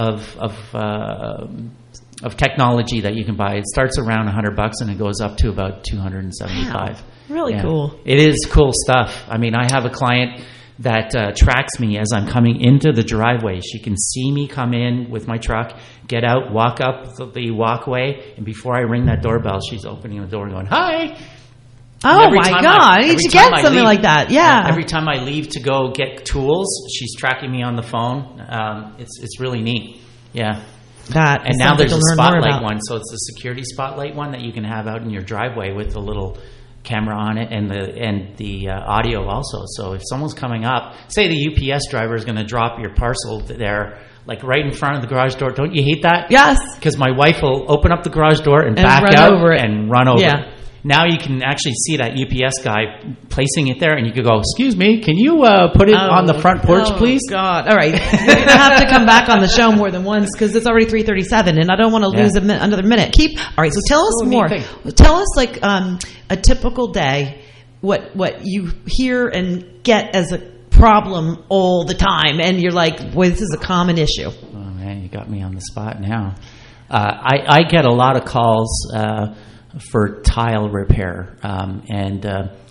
of technology that you can buy. It starts around $100 and it goes up to about $275. Wow. Really cool. It is cool stuff. I mean, I have a client that tracks me as I'm coming into the driveway. She can see me come in with my truck, get out, walk up the walkway, and before I ring that doorbell, she's opening the door and going, "Hi." Oh my God! I need to get something like that. Yeah. Every time I leave to go get tools, she's tracking me on the phone. It's really neat. Yeah. And now there's a spotlight one, so it's the security spotlight one that you can have out in your driveway with the little camera on it and the audio also. So if someone's coming up, say the UPS driver is going to drop your parcel there, right in front of the garage door. Don't you hate that? Yes. Because my wife will open up the garage door and back out and run over it. Now you can actually see that UPS guy placing it there, and you could go, "Excuse me, can you put it on the front porch, please?" Oh, God. All right. You're going to have to come back on the show more than once because it's already 3:37, and I don't want to lose another minute. All right, so tell us more. Tell us, a typical day, what you hear and get as a problem all the time, and you're like, boy, this is a common issue. Oh, man, you got me on the spot now. I get a lot of calls for tile repair, and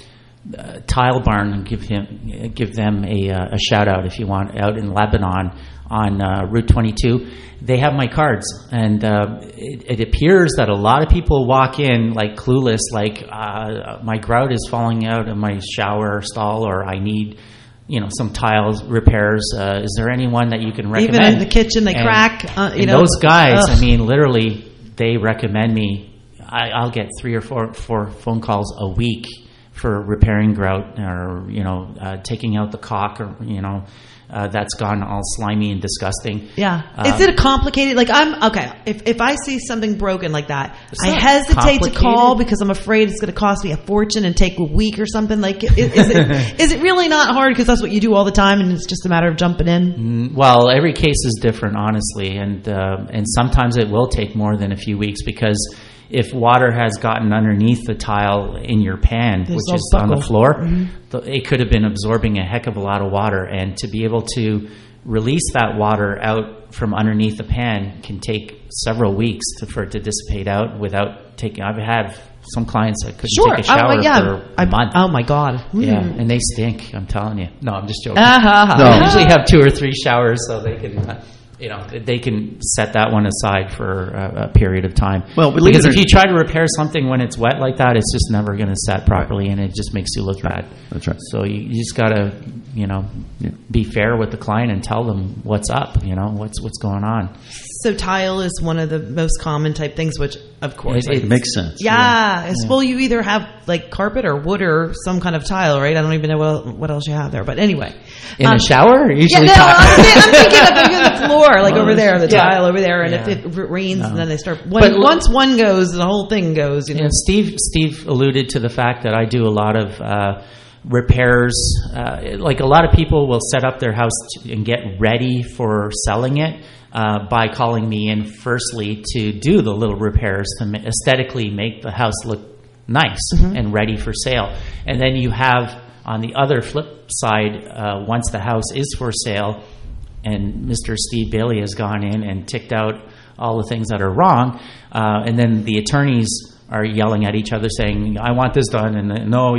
Tile Barn, give them a shout out if you want, out in Lebanon on Route 22. They have my cards, and it appears that a lot of people walk in clueless, my grout is falling out of my shower stall, or I need some tiles repairs. Is there anyone that you can recommend? Even in the kitchen, they crack. Those guys, I mean, literally, they recommend me. I'll get 3 or 4 phone calls a week for repairing grout, or taking out the caulk, or that's gone all slimy and disgusting. Yeah. Is it complicated? If I see something broken like that, I hesitate to call because I'm afraid it's going to cost me a fortune and take a week or something. Is it really not hard because that's what you do all the time and it's just a matter of jumping in? Well, every case is different, honestly, and sometimes it will take more than a few weeks because if water has gotten underneath the tile in your pan, which is on the floor, it could have been absorbing a heck of a lot of water. And to be able to release that water out from underneath the pan can take several weeks for it to dissipate out without taking... I've had some clients that couldn't take a shower for a month. Oh, my God. Yeah, and they stink, I'm telling you. No, I'm just joking. They usually have 2 or 3 showers so they can... they can set that one aside for a period of time. Well, because if you try to repair something when it's wet like that, it's just never going to set properly, and it just makes you look bad. That's right. So you just got to, be fair with the client and tell them what's up. What's going on. So tile is one of the most common type things, which of course it makes sense. Yeah. Well, you either have carpet or wood or some kind of tile, right? I don't even know what else you have there, but anyway. In the shower, usually. I'm thinking of the floor, over there, the tile over there, and if it rains, and then they start. Once one goes, the whole thing goes. Steve alluded to the fact that I do a lot of repairs. Like a lot of people will set up their house and get ready for selling it by calling me in firstly to do the little repairs to aesthetically make the house look nice and ready for sale. And then you have, on the other flip side, once the house is for sale and Mr. Steve Bailey has gone in and ticked out all the things that are wrong, and then the attorneys are yelling at each other saying, I want this done, and no,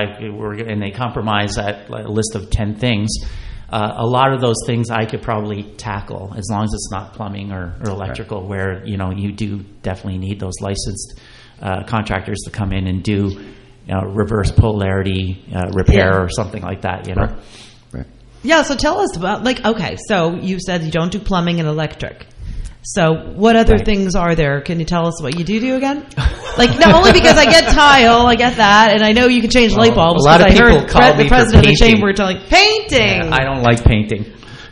and they compromise that list of 10 things. A lot of those things I could probably tackle as long as it's not plumbing or electrical, where you do definitely need those licensed contractors to come in and do reverse polarity repair or something like that. Right. Yeah. So tell us about so you said you don't do plumbing and electric. So what other things are there? Can you tell us what you do again? Not only because I get tile, I get that, and I know you can change light bulbs. A lot of people call me the president for of the chamber telling painting. Yeah, I don't like painting.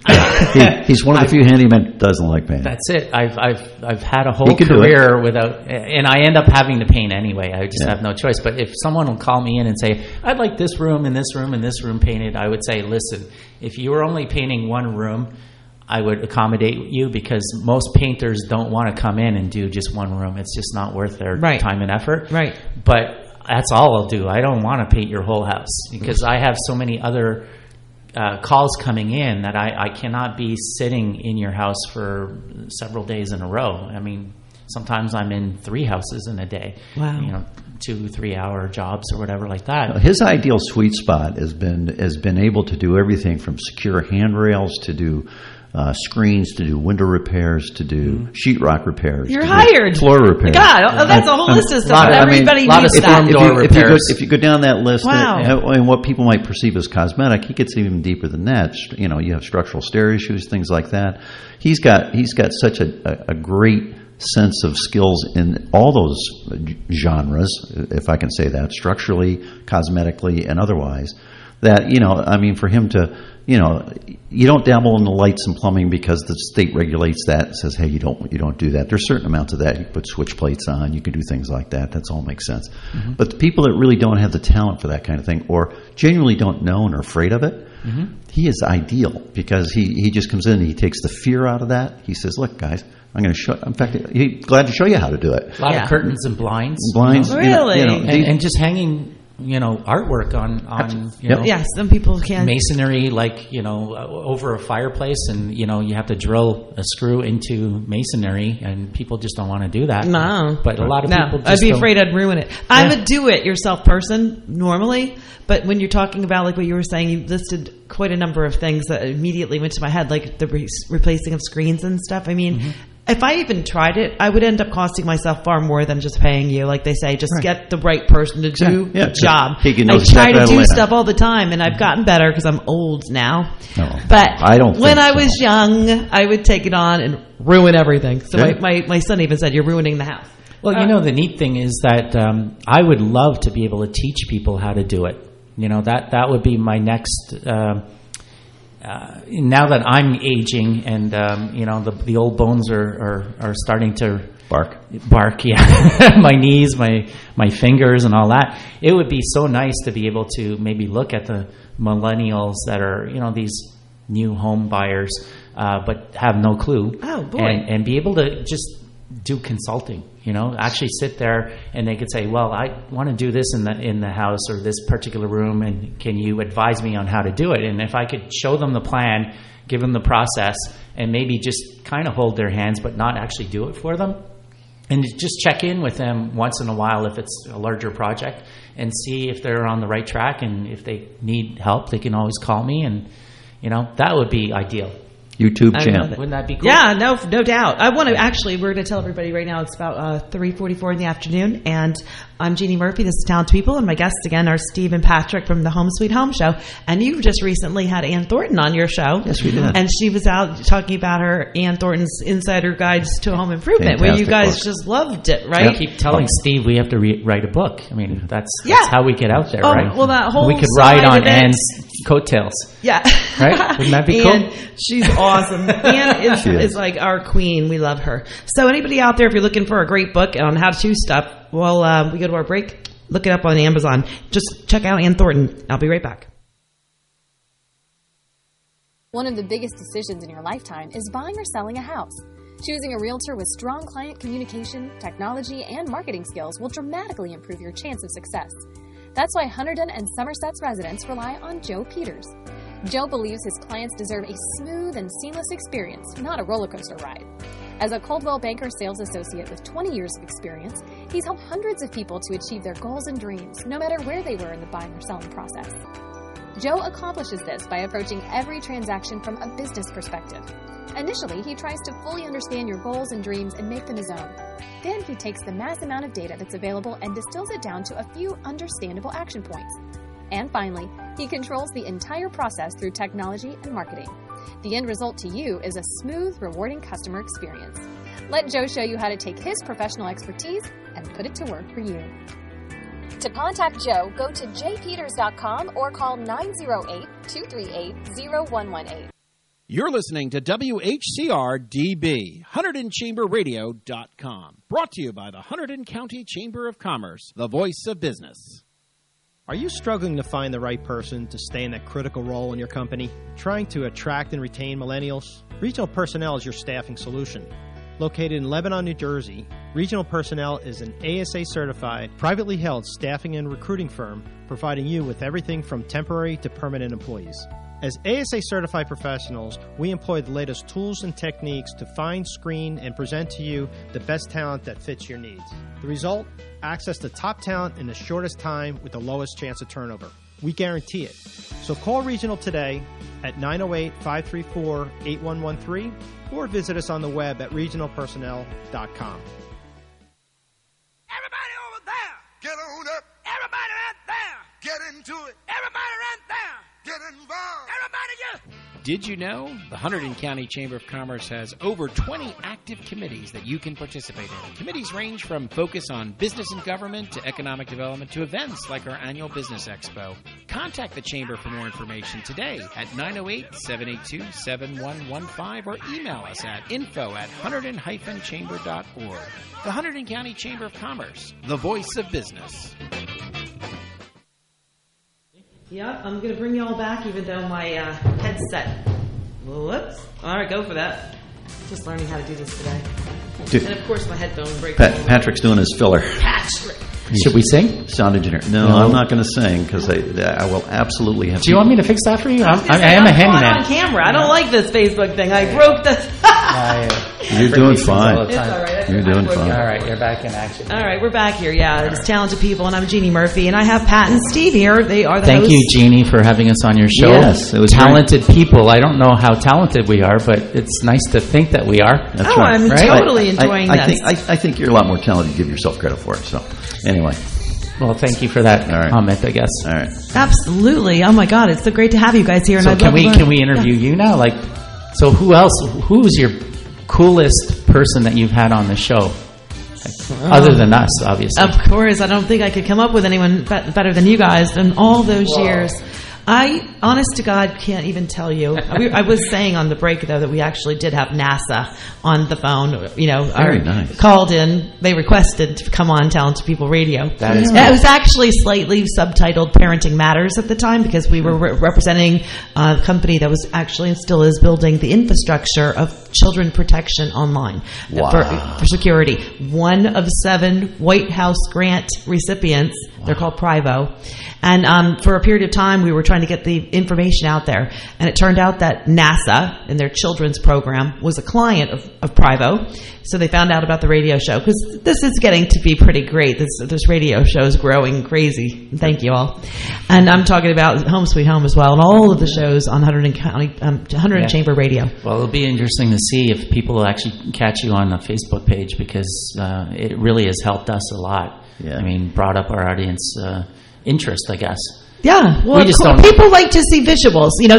He's one of the few handymen that doesn't like painting. That's it. I've had a whole career without, and I end up having to paint anyway. I just have no choice. But if someone will call me in and say, I'd like this room and this room and this room painted, I would say, listen, if you were only painting one room, I would accommodate you, because most painters don't want to come in and do just one room. It's just not worth their time and effort. Right. But that's all I'll do. I don't want to paint your whole house, because I have so many other calls coming in that I cannot be sitting in your house for several days in a row. I mean, sometimes I'm in 3 houses in a day. Wow. 2-3 hour jobs or whatever like that. His ideal sweet spot has been able to do everything from secure handrails to do screens, to do window repairs, to do sheetrock repairs. You're hired. Floor repairs. God, that's a whole list of stuff. Everybody needs that. If you go down that list, wow. And what people might perceive as cosmetic, he gets even deeper than that. You have structural stair issues, things like that. He's got such a great sense of skills in all those genres, if I can say that, structurally, cosmetically, and otherwise, that, for him to, you don't dabble in the lights and plumbing because the state regulates that and says, hey, you don't do that. There's certain amounts of that. You put switch plates on, you can do things like that. That's all makes sense. Mm-hmm. But the people that really don't have the talent for that kind of thing, or genuinely don't know and are afraid of it, he is ideal, because he just comes in and he takes the fear out of that. He says, look, guys, I'm going to show. In fact, he's glad to show you how to do it. A lot of curtains and blinds. Really? And just hanging, artwork on Yes, some people can. Masonry, over a fireplace, and, you have to drill a screw into masonry, and people just don't want to do that. No. But a lot of people just I'd be afraid I'd ruin it. I'm a do-it-yourself person normally, but when you're talking about, like what you were saying, you listed quite a number of things that immediately went to my head, like the replacing of screens and stuff. I mean, if I even tried it, I would end up costing myself far more than just paying you. Like they say, just get the right person to do the job. I try to do stuff all the time, and I've gotten better because I'm old now. No, but I don't when I was young, I would take it on and ruin everything. So my son even said, you're ruining the house. Well, the neat thing is that I would love to be able to teach people how to do it. That would be my next... now that I'm aging and the old bones are starting to bark, my knees, my fingers, and all that, it would be so nice to be able to maybe look at the millennials that are these new home buyers, but have no clue. Oh boy! And be able to just do consulting. Actually sit there, and they could say, well, I want to do this in the house or this particular room, and can you advise me on how to do it? And if I could show them the plan, give them the process, and maybe just kind of hold their hands but not actually do it for them, and just check in with them once in a while if it's a larger project, and see if they're on the right track, and if they need help, they can always call me, and that would be ideal. YouTube channel. Wouldn't that be cool? Yeah, no doubt. I want to we're going to tell everybody right now it's about 3:44 in the afternoon, and I'm Jeannie Murphy. This is Talented People, and my guests again are Steve and Patrick from the Home Sweet Home Show. And you just recently had Ann Thornton on your show. Yes, we did. And she was out talking about her Ann Thornton's Insider Guides to Home Improvement, where you guys just loved it, right? I keep telling Steve we have to write a book. I mean, that's how we get out there, right? Well, that whole we could ride on Ann's coattails. Yeah. Right? Wouldn't that be cool? She's awesome. Ann is like our queen. We love her. So anybody out there, if you're looking for a great book on how to stuff, well, we go to our break. look it up on Amazon. Just check out Ann Thornton. I'll be right back. One of the biggest decisions in your lifetime is buying or selling a house. Choosing a realtor with strong client communication, technology, and marketing skills will dramatically improve your chance of success. That's why Hunterdon and Somerset's residents rely on Joe Peters. Joe believes his clients deserve a smooth and seamless experience, not a roller coaster ride. As a Coldwell Banker sales associate with 20 years of experience, he's helped hundreds of people to achieve their goals and dreams, no matter where they were in the buying or selling process. Joe accomplishes this by approaching every transaction from a business perspective. Initially, he tries to fully understand your goals and dreams and make them his own. Then he takes the mass amount of data that's available and distills it down to a few understandable action points. And finally, he controls the entire process through technology and marketing. The end result to you is a smooth, rewarding customer experience. Let Joe show you how to take his professional expertise and put it to work for you. To contact Joe, go to jpeters.com or call 908-238-0118. You're listening to WHCR-DB, HunterdonChamberRadio.com. Brought to you by the Hunterdon County Chamber of Commerce, the voice of business. Are you struggling to find the right person to stay in that critical role in your company? Trying to attract and retain millennials? Regional Personnel is your staffing solution. Located in Lebanon, New Jersey, Regional Personnel is an ASA-certified, privately held staffing and recruiting firm providing you with everything from temporary to permanent employees. As ASA-certified professionals, we employ the latest tools and techniques to find, screen, and present to you the best talent that fits your needs. The result? Access to top talent in the shortest time with the lowest chance of turnover. We guarantee it. So call Regional today at 908-534-8113 or visit us on the web at regionalpersonnel.com. Everybody over there, get on up. Everybody right there, get into it. Everybody right there, get involved. Everybody get... Did you know the Hunterdon County Chamber of Commerce has over 20 active committees that you can participate in? Committees range from focus on business and government to economic development to events like our annual Business Expo. Contact the Chamber for more information today at 908-782-7115 or email us at info@hunterdon-chamber.org. The Hunterdon County Chamber of Commerce, the voice of business. Yep, I'm going to bring you all back even though my headset... Whoops. All right, go for that. Just learning how to do this today. And, of course, my headphone breaks. Patrick's doing his filler. Patrick. Should we sing? Sound engineer. No, I'm not going to sing because I will absolutely have to. Do you want me to fix that for you? I am a handyman. On camera. I don't like this Facebook thing. I broke the... You're doing fine. It's all right. You're doing fine. All right, you're back in action. All right, we're back here. Yeah, it's Talented People, and I'm Jeannie Murphy, and I have Pat and Steve here. They are the hosts. Thank you, Jeannie, for having us on your show. Yes, it was Talented People. I don't know how talented we are, but it's nice to think that we are. That's right. I'm totally enjoying this. I think you're a lot more talented than you give yourself credit for. So, anyway. Well, thank you for that comment, I guess. All right. Absolutely. Oh my God, it's so great to have you guys here. So can we interview you now? Like, so who's your coolest person that you've had on the show? Other than us, obviously. Of course, I don't think I could come up with anyone better than you guys in all those years. I, honest to God, can't even tell you. I was saying on the break, though, that we actually did have NASA on the phone. You know, very nice. Called in. They requested to come on Talented People Radio. That is It was actually slightly subtitled Parenting Matters at the time because we were representing a company that was actually and still is building the infrastructure of children protection online for security. One of 7 White House grant recipients. Wow. They're called Privo. And for a period of time, we were trying to get the information out there. And it turned out that NASA, in their children's program, was a client of Privo. So they found out about the radio show. Because this is getting to be pretty great. This radio show is growing crazy. Thank you all. And I'm talking about Home Sweet Home as well. And all of the shows on Hunterdon County, Hunterdon Chamber Radio. Well, it'll be interesting to see if people will actually catch you on the Facebook page. Because it really has helped us a lot. Yeah. I mean, brought up our audience interest, I guess. Yeah, well, we just don't. People like to see visuals. You know,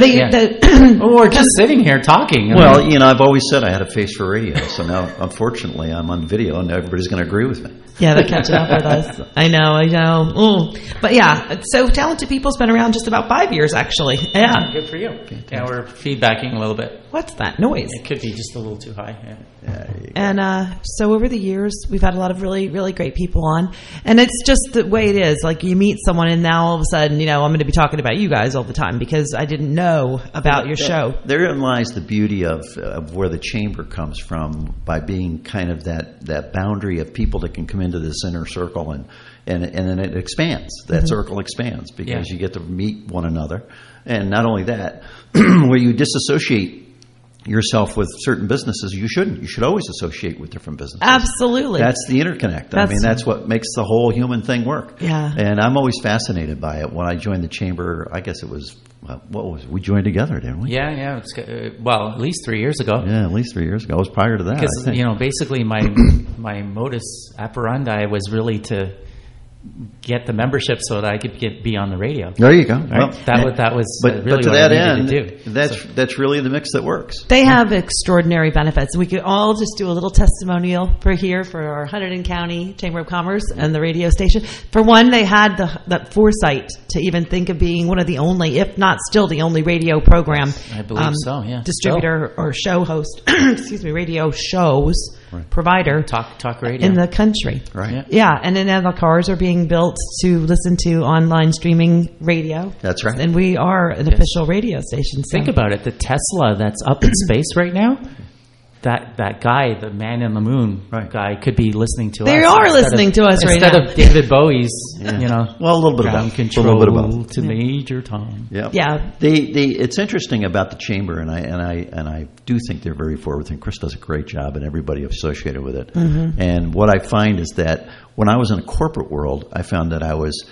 or just sitting here talking. Well, you know, I've always said I had a face for radio, so now, unfortunately, I'm on video, and everybody's going to agree with me. Yeah, they're catching up with us. I know. But yeah, so Talented People's been around just about 5 years, actually. Yeah. Good for you. Yeah, we're feedbacking a little bit. What's that noise? It could be just a little too high. Yeah. And so over the years, we've had a lot of really, really great people on. And it's just the way it is. Like, you meet someone, and now all of a sudden, you know, I'm going to be talking about you guys all the time because I didn't know about your show. Therein lies the beauty of where the chamber comes from, by being kind of that boundary of people that can come into this inner circle, and then it expands. That circle expands because you get to meet one another. And not only that, where you disassociate yourself with certain businesses, you shouldn't. You should always associate with different businesses. Absolutely. That's the interconnect. That's what makes the whole human thing work. Yeah. And I'm always fascinated by it. When I joined the chamber, I guess it was, we joined together, didn't we? Yeah. It's, well, at least 3 years ago. Yeah, at least 3 years ago. It was prior to that. Because, you know, basically my modus operandi was really to get the membership so that I could be on the radio. There you go. Right? Well, that was but really to what that I needed end, to do. That's really the mix that works. They have extraordinary benefits. We could all just do a little testimonial for our Hunterdon County Chamber of Commerce and the radio station. For one, they had that foresight to even think of being one of the only, if not still the only radio program. I believe so, yeah. Distributor or show host, radio shows provider. Talk radio. In the country. Right. Yeah, and then the cars are being built to listen to online streaming radio. That's right. And we are an official radio station. So. Think about it. The Tesla that's up in space right now, that guy, the man in the moon guy, could be listening to us. They are listening to us right now. Instead of David Bowie's, you know, well, a little bit ground about control to Major Tom. Yep. Yeah. It's interesting about the chamber, and I do think they're very forward, and Chris does a great job, and everybody associated with it. Mm-hmm. And what I find is that when I was in a corporate world, I found that I was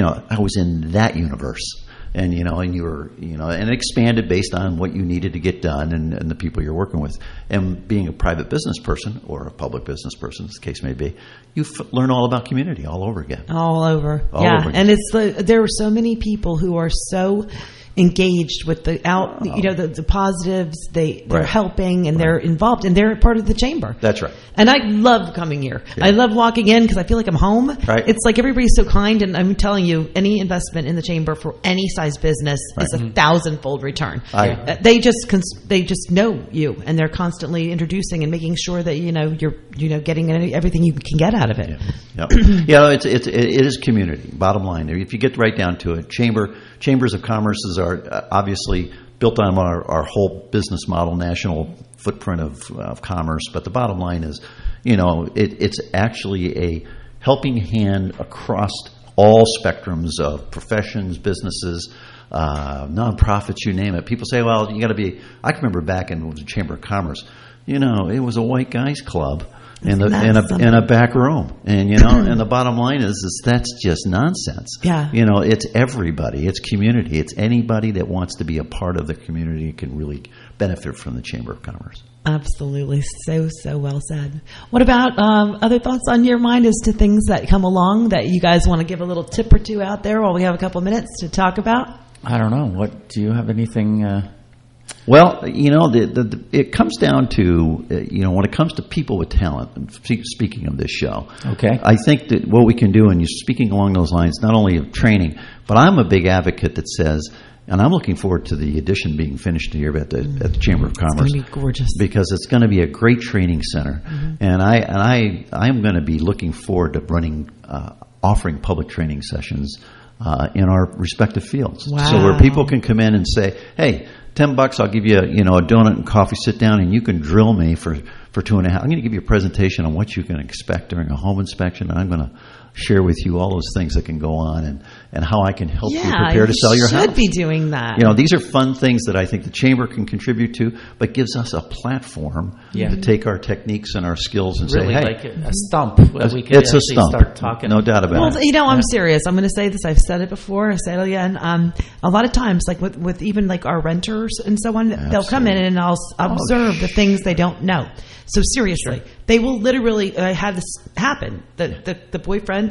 in that universe. And and you were, and it expanded based on what you needed to get done and the people you're working with. And being a private business person or a public business person, as the case may be, you learn all about community all over again. All over again. And there are so many people who are so engaged with the positives. They're helping and they're involved and they're part of the chamber. That's right. And I love coming here. Yeah. I love walking in because I feel like I'm home. Right. It's like everybody's so kind, and I'm telling you, any investment in the chamber for any size business is a 1,000-fold return. They just know you, and they're constantly introducing and making sure that you're getting everything you can get out of it. Yeah. It is community. Bottom line, if you get right down to it, chambers of commerces are obviously built on our whole business model, national footprint of commerce. But the bottom line is, it's actually a helping hand across all spectrums of professions, businesses, nonprofits, you name it. People say, well, you got to be. I can remember back in the Chamber of Commerce, it was a white guys club. In a back room, and and the bottom line is that's just nonsense. Yeah, it's everybody, it's community, it's anybody that wants to be a part of the community can really benefit from the Chamber of Commerce. Absolutely, so well said. What about other thoughts on your mind as to things that come along that you guys want to give a little tip or two out there while we have a couple of minutes to talk about? I don't know. What do you have anything? Well, it comes down to, when it comes to people with talent, speaking of this show, okay, I think that what we can do, and you're speaking along those lines, not only of training, but I'm a big advocate that says, and I'm looking forward to the edition being finished here at the Chamber of Commerce. It's going to be gorgeous. Because it's going to be a great training center. Mm-hmm. And I'm going to be looking forward to offering public training sessions in our respective fields. Wow. So where people can come in and say, hey, $10, I'll give you, a donut and coffee, sit down, and you can drill me for 2.5. I'm going to give you a presentation on what you can expect during a home inspection, and I'm going to share with you all those things that can go on and how I can help you prepare to sell your house. You should be doing that. These are fun things that I think the Chamber can contribute to, but gives us a platform to take our techniques and our skills and really say, hey. Like a stump. We can it's a stump. Start talking. No doubt about it. Well, I'm serious. I'm going to say this. I've said it before. I say it again. A lot of times, like with even like our renters and so on, they'll come in and I'll observe the things they don't know. So seriously, they will literally have this happen. The boyfriend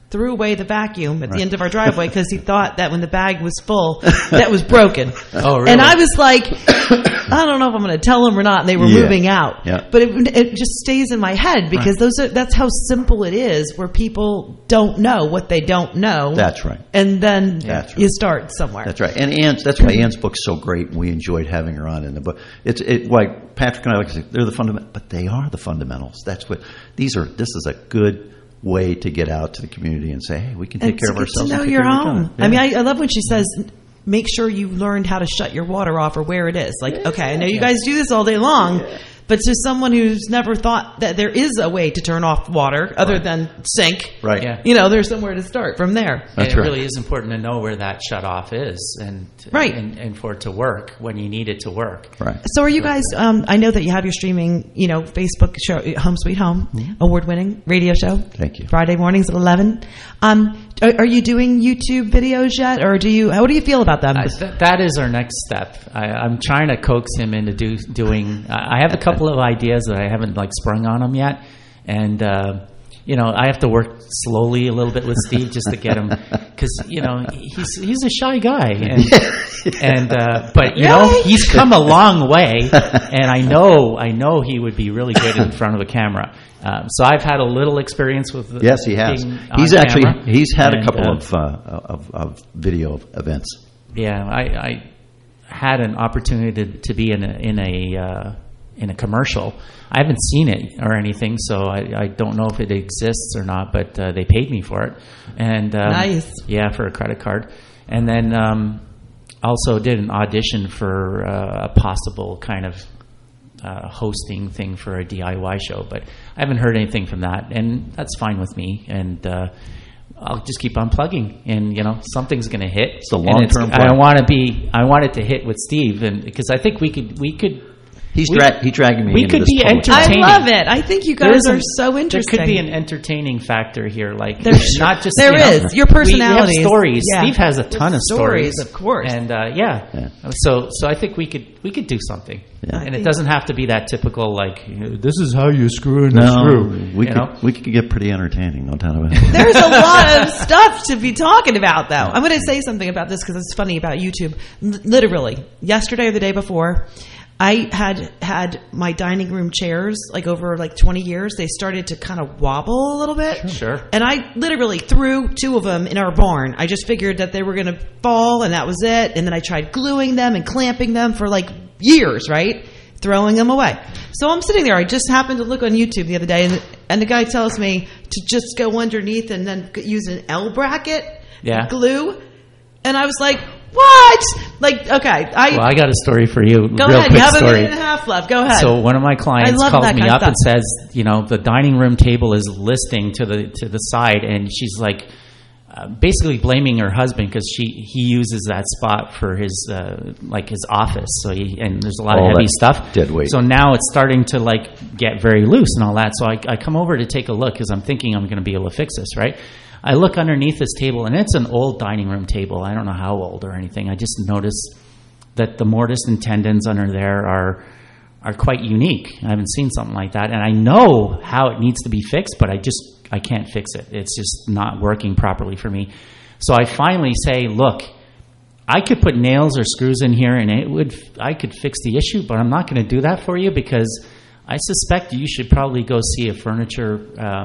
threw away the vacuum at the end of our driveway because he thought that when the bag was full, that was broken. Oh, really? And I was like, I don't know if I'm going to tell him or not. And they were moving out. Yeah. But it just stays in my head because that's how simple it is, where people don't know what they don't know. That's right. And then you start somewhere. That's right. And that's why Ann's book's so great, and we enjoyed having her on in the book. It's like Patrick and I like to say, they're the fundamentals, but they are the fundamentals. That's what this is a good way to get out to the community and say, hey, we can take care of ourselves. To know your home. Yeah. I mean, I love when she says, make sure you learned how to shut your water off or where it is. Like, okay, I know you guys do this all day long, but to someone who's never thought that there is a way to turn off water other than sink, right? Yeah. There's somewhere to start from there. It really is important to know where that shut off is, and for it to work when you need it to work. Right. So, are you guys? I know that you have your streaming, Facebook show, Home Sweet Home, award-winning radio show. Thank you. Friday mornings at 11. Are you doing YouTube videos yet, or how do you feel about them? That is our next step. I'm trying to coax him into doing. I have a couple of ideas that I haven't sprung on him yet, and I have to work slowly a little bit with Steve just to get him, because he's a shy guy, but he's come a long way, and I know he would be really good in front of a camera. So I've had a little experience with. Yes, he has. He's had a couple of video events. Yeah, I had an opportunity to be in a commercial. I haven't seen it or anything, so I don't know if it exists or not. But they paid me for it, and nice. Yeah, for a credit card, and then also did an audition for a possible kind of hosting thing for a DIY show, but I haven't heard anything from that, and that's fine with me. And I'll just keep on plugging, and something's going to hit. It's a long-term plan. I want it to hit with Steve, and because I think we could. He's dragging me. We could be entertaining. I love it. I think you guys are so interesting. There could be an entertaining factor here, not just there is your personality. We have stories. Yeah. Steve has a ton of stories, of course, and So I think we could do something, and it doesn't have to be that typical this is how you screw in a screw. We could get pretty entertaining, no doubt about it. There's a lot of stuff to be talking about, though. I'm going to say something about this because it's funny about YouTube. Literally, yesterday or the day before, I had my dining room chairs over 20 years. They started to kind of wobble a little bit. Sure. And I literally threw 2 of them in our barn. I just figured that they were going to fall, and that was it. And then I tried gluing them and clamping them for years, right? Throwing them away. So I'm sitting there. I just happened to look on YouTube the other day, and the guy tells me to just go underneath and then use an L bracket glue. And I was like, what? Okay. I got a story for you. Go ahead. You have a minute and a half left. Go ahead. So one of my clients calls me up and says, the dining room table is listing to the side, and she's basically blaming her husband because he uses that spot for his his office. So and there's a lot of heavy stuff. Dead weight. So now it's starting to get very loose and all that. So I come over to take a look because I'm thinking I'm going to be able to fix this, right? I look underneath this table, and it's an old dining room table. I don't know how old or anything. I just noticed that the mortise and tendons under there are quite unique. I haven't seen something like that, and I know how it needs to be fixed, but I can't fix it. It's just not working properly for me. So I finally say, look, I could put nails or screws in here, and I could fix the issue, but I'm not going to do that for you because I suspect you should probably go see a furniture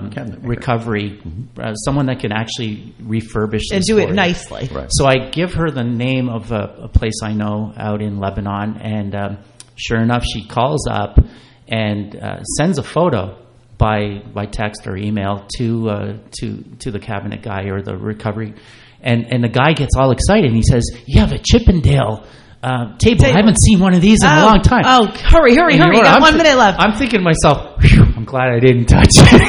recovery, someone that can actually refurbish this and do it nicely. Right. So I give her the name of a place I know out in Lebanon, and sure enough, she calls up and sends a photo by text or email to the cabinet guy or the recovery, and the guy gets all excited and he says, "You have a Chippendale table. I haven't seen one of these in a long time." Oh, hurry. You got 1 minute left. I'm thinking to myself, I'm glad I didn't touch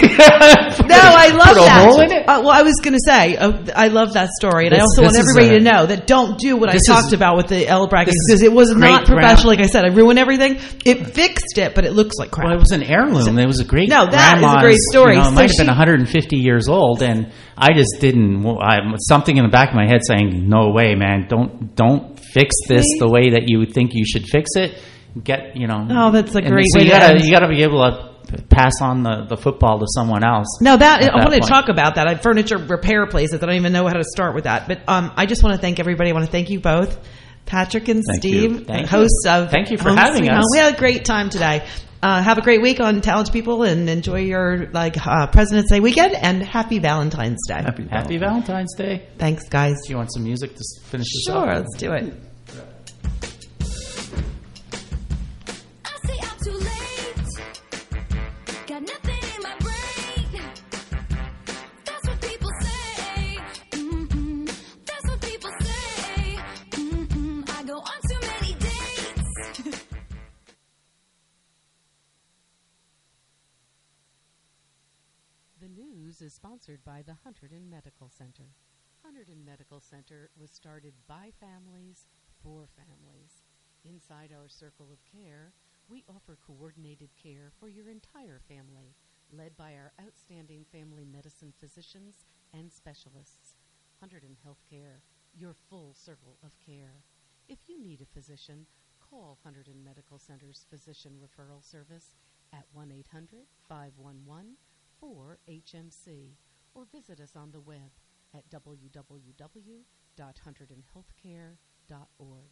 it. No, I love put that. A hole in it? Well, I was going to say, I love that story. And I also want everybody to know that don't do what I talked about with the L brackets because it was not professional. Like I said, I ruined everything. It fixed it, but it looks like crap. Well, it was an heirloom. It was a great that is a great story. It might have been 150 years old, and I just didn't. Something in the back of my head saying, "No way, man! Don't fix this the way that you think you should fix it." Oh, that's a great way. You got to be able to pass on the football to someone else. No, I want to point. talk about that. I have furniture repair places. I don't even know how to start with that. But I just want to thank everybody. I want to thank you both, Patrick and Steve, hosts of Thank you for Home having Sweet us. Home. We had a great time today. Have a great week on Talented People and enjoy your President's Day weekend and happy Valentine's Day. Happy Valentine's Day. Thanks, guys. Do you want some music to finish this off? Sure, let's do it. Is sponsored by the Hunterdon Medical Center. Hunterdon Medical Center was started by families for families. Inside our circle of care, we offer coordinated care for your entire family, led by our outstanding family medicine physicians and specialists. Hunterdon Healthcare, your full circle of care. If you need a physician, call Hunterdon Medical Center's Physician Referral Service at 1-800-511-4HMC or visit us on the web at www.hunterdonhealthcare.org.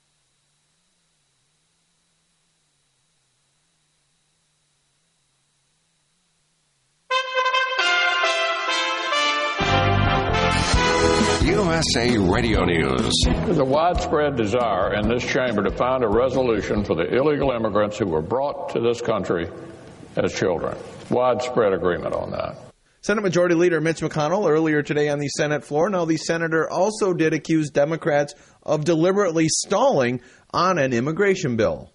USA Radio News. There's a widespread desire in this chamber to find a resolution for the illegal immigrants who were brought to this country as children. Widespread agreement on that. Senate Majority Leader Mitch McConnell earlier today on the Senate floor. Now, the senator also did accuse Democrats of deliberately stalling on an immigration bill.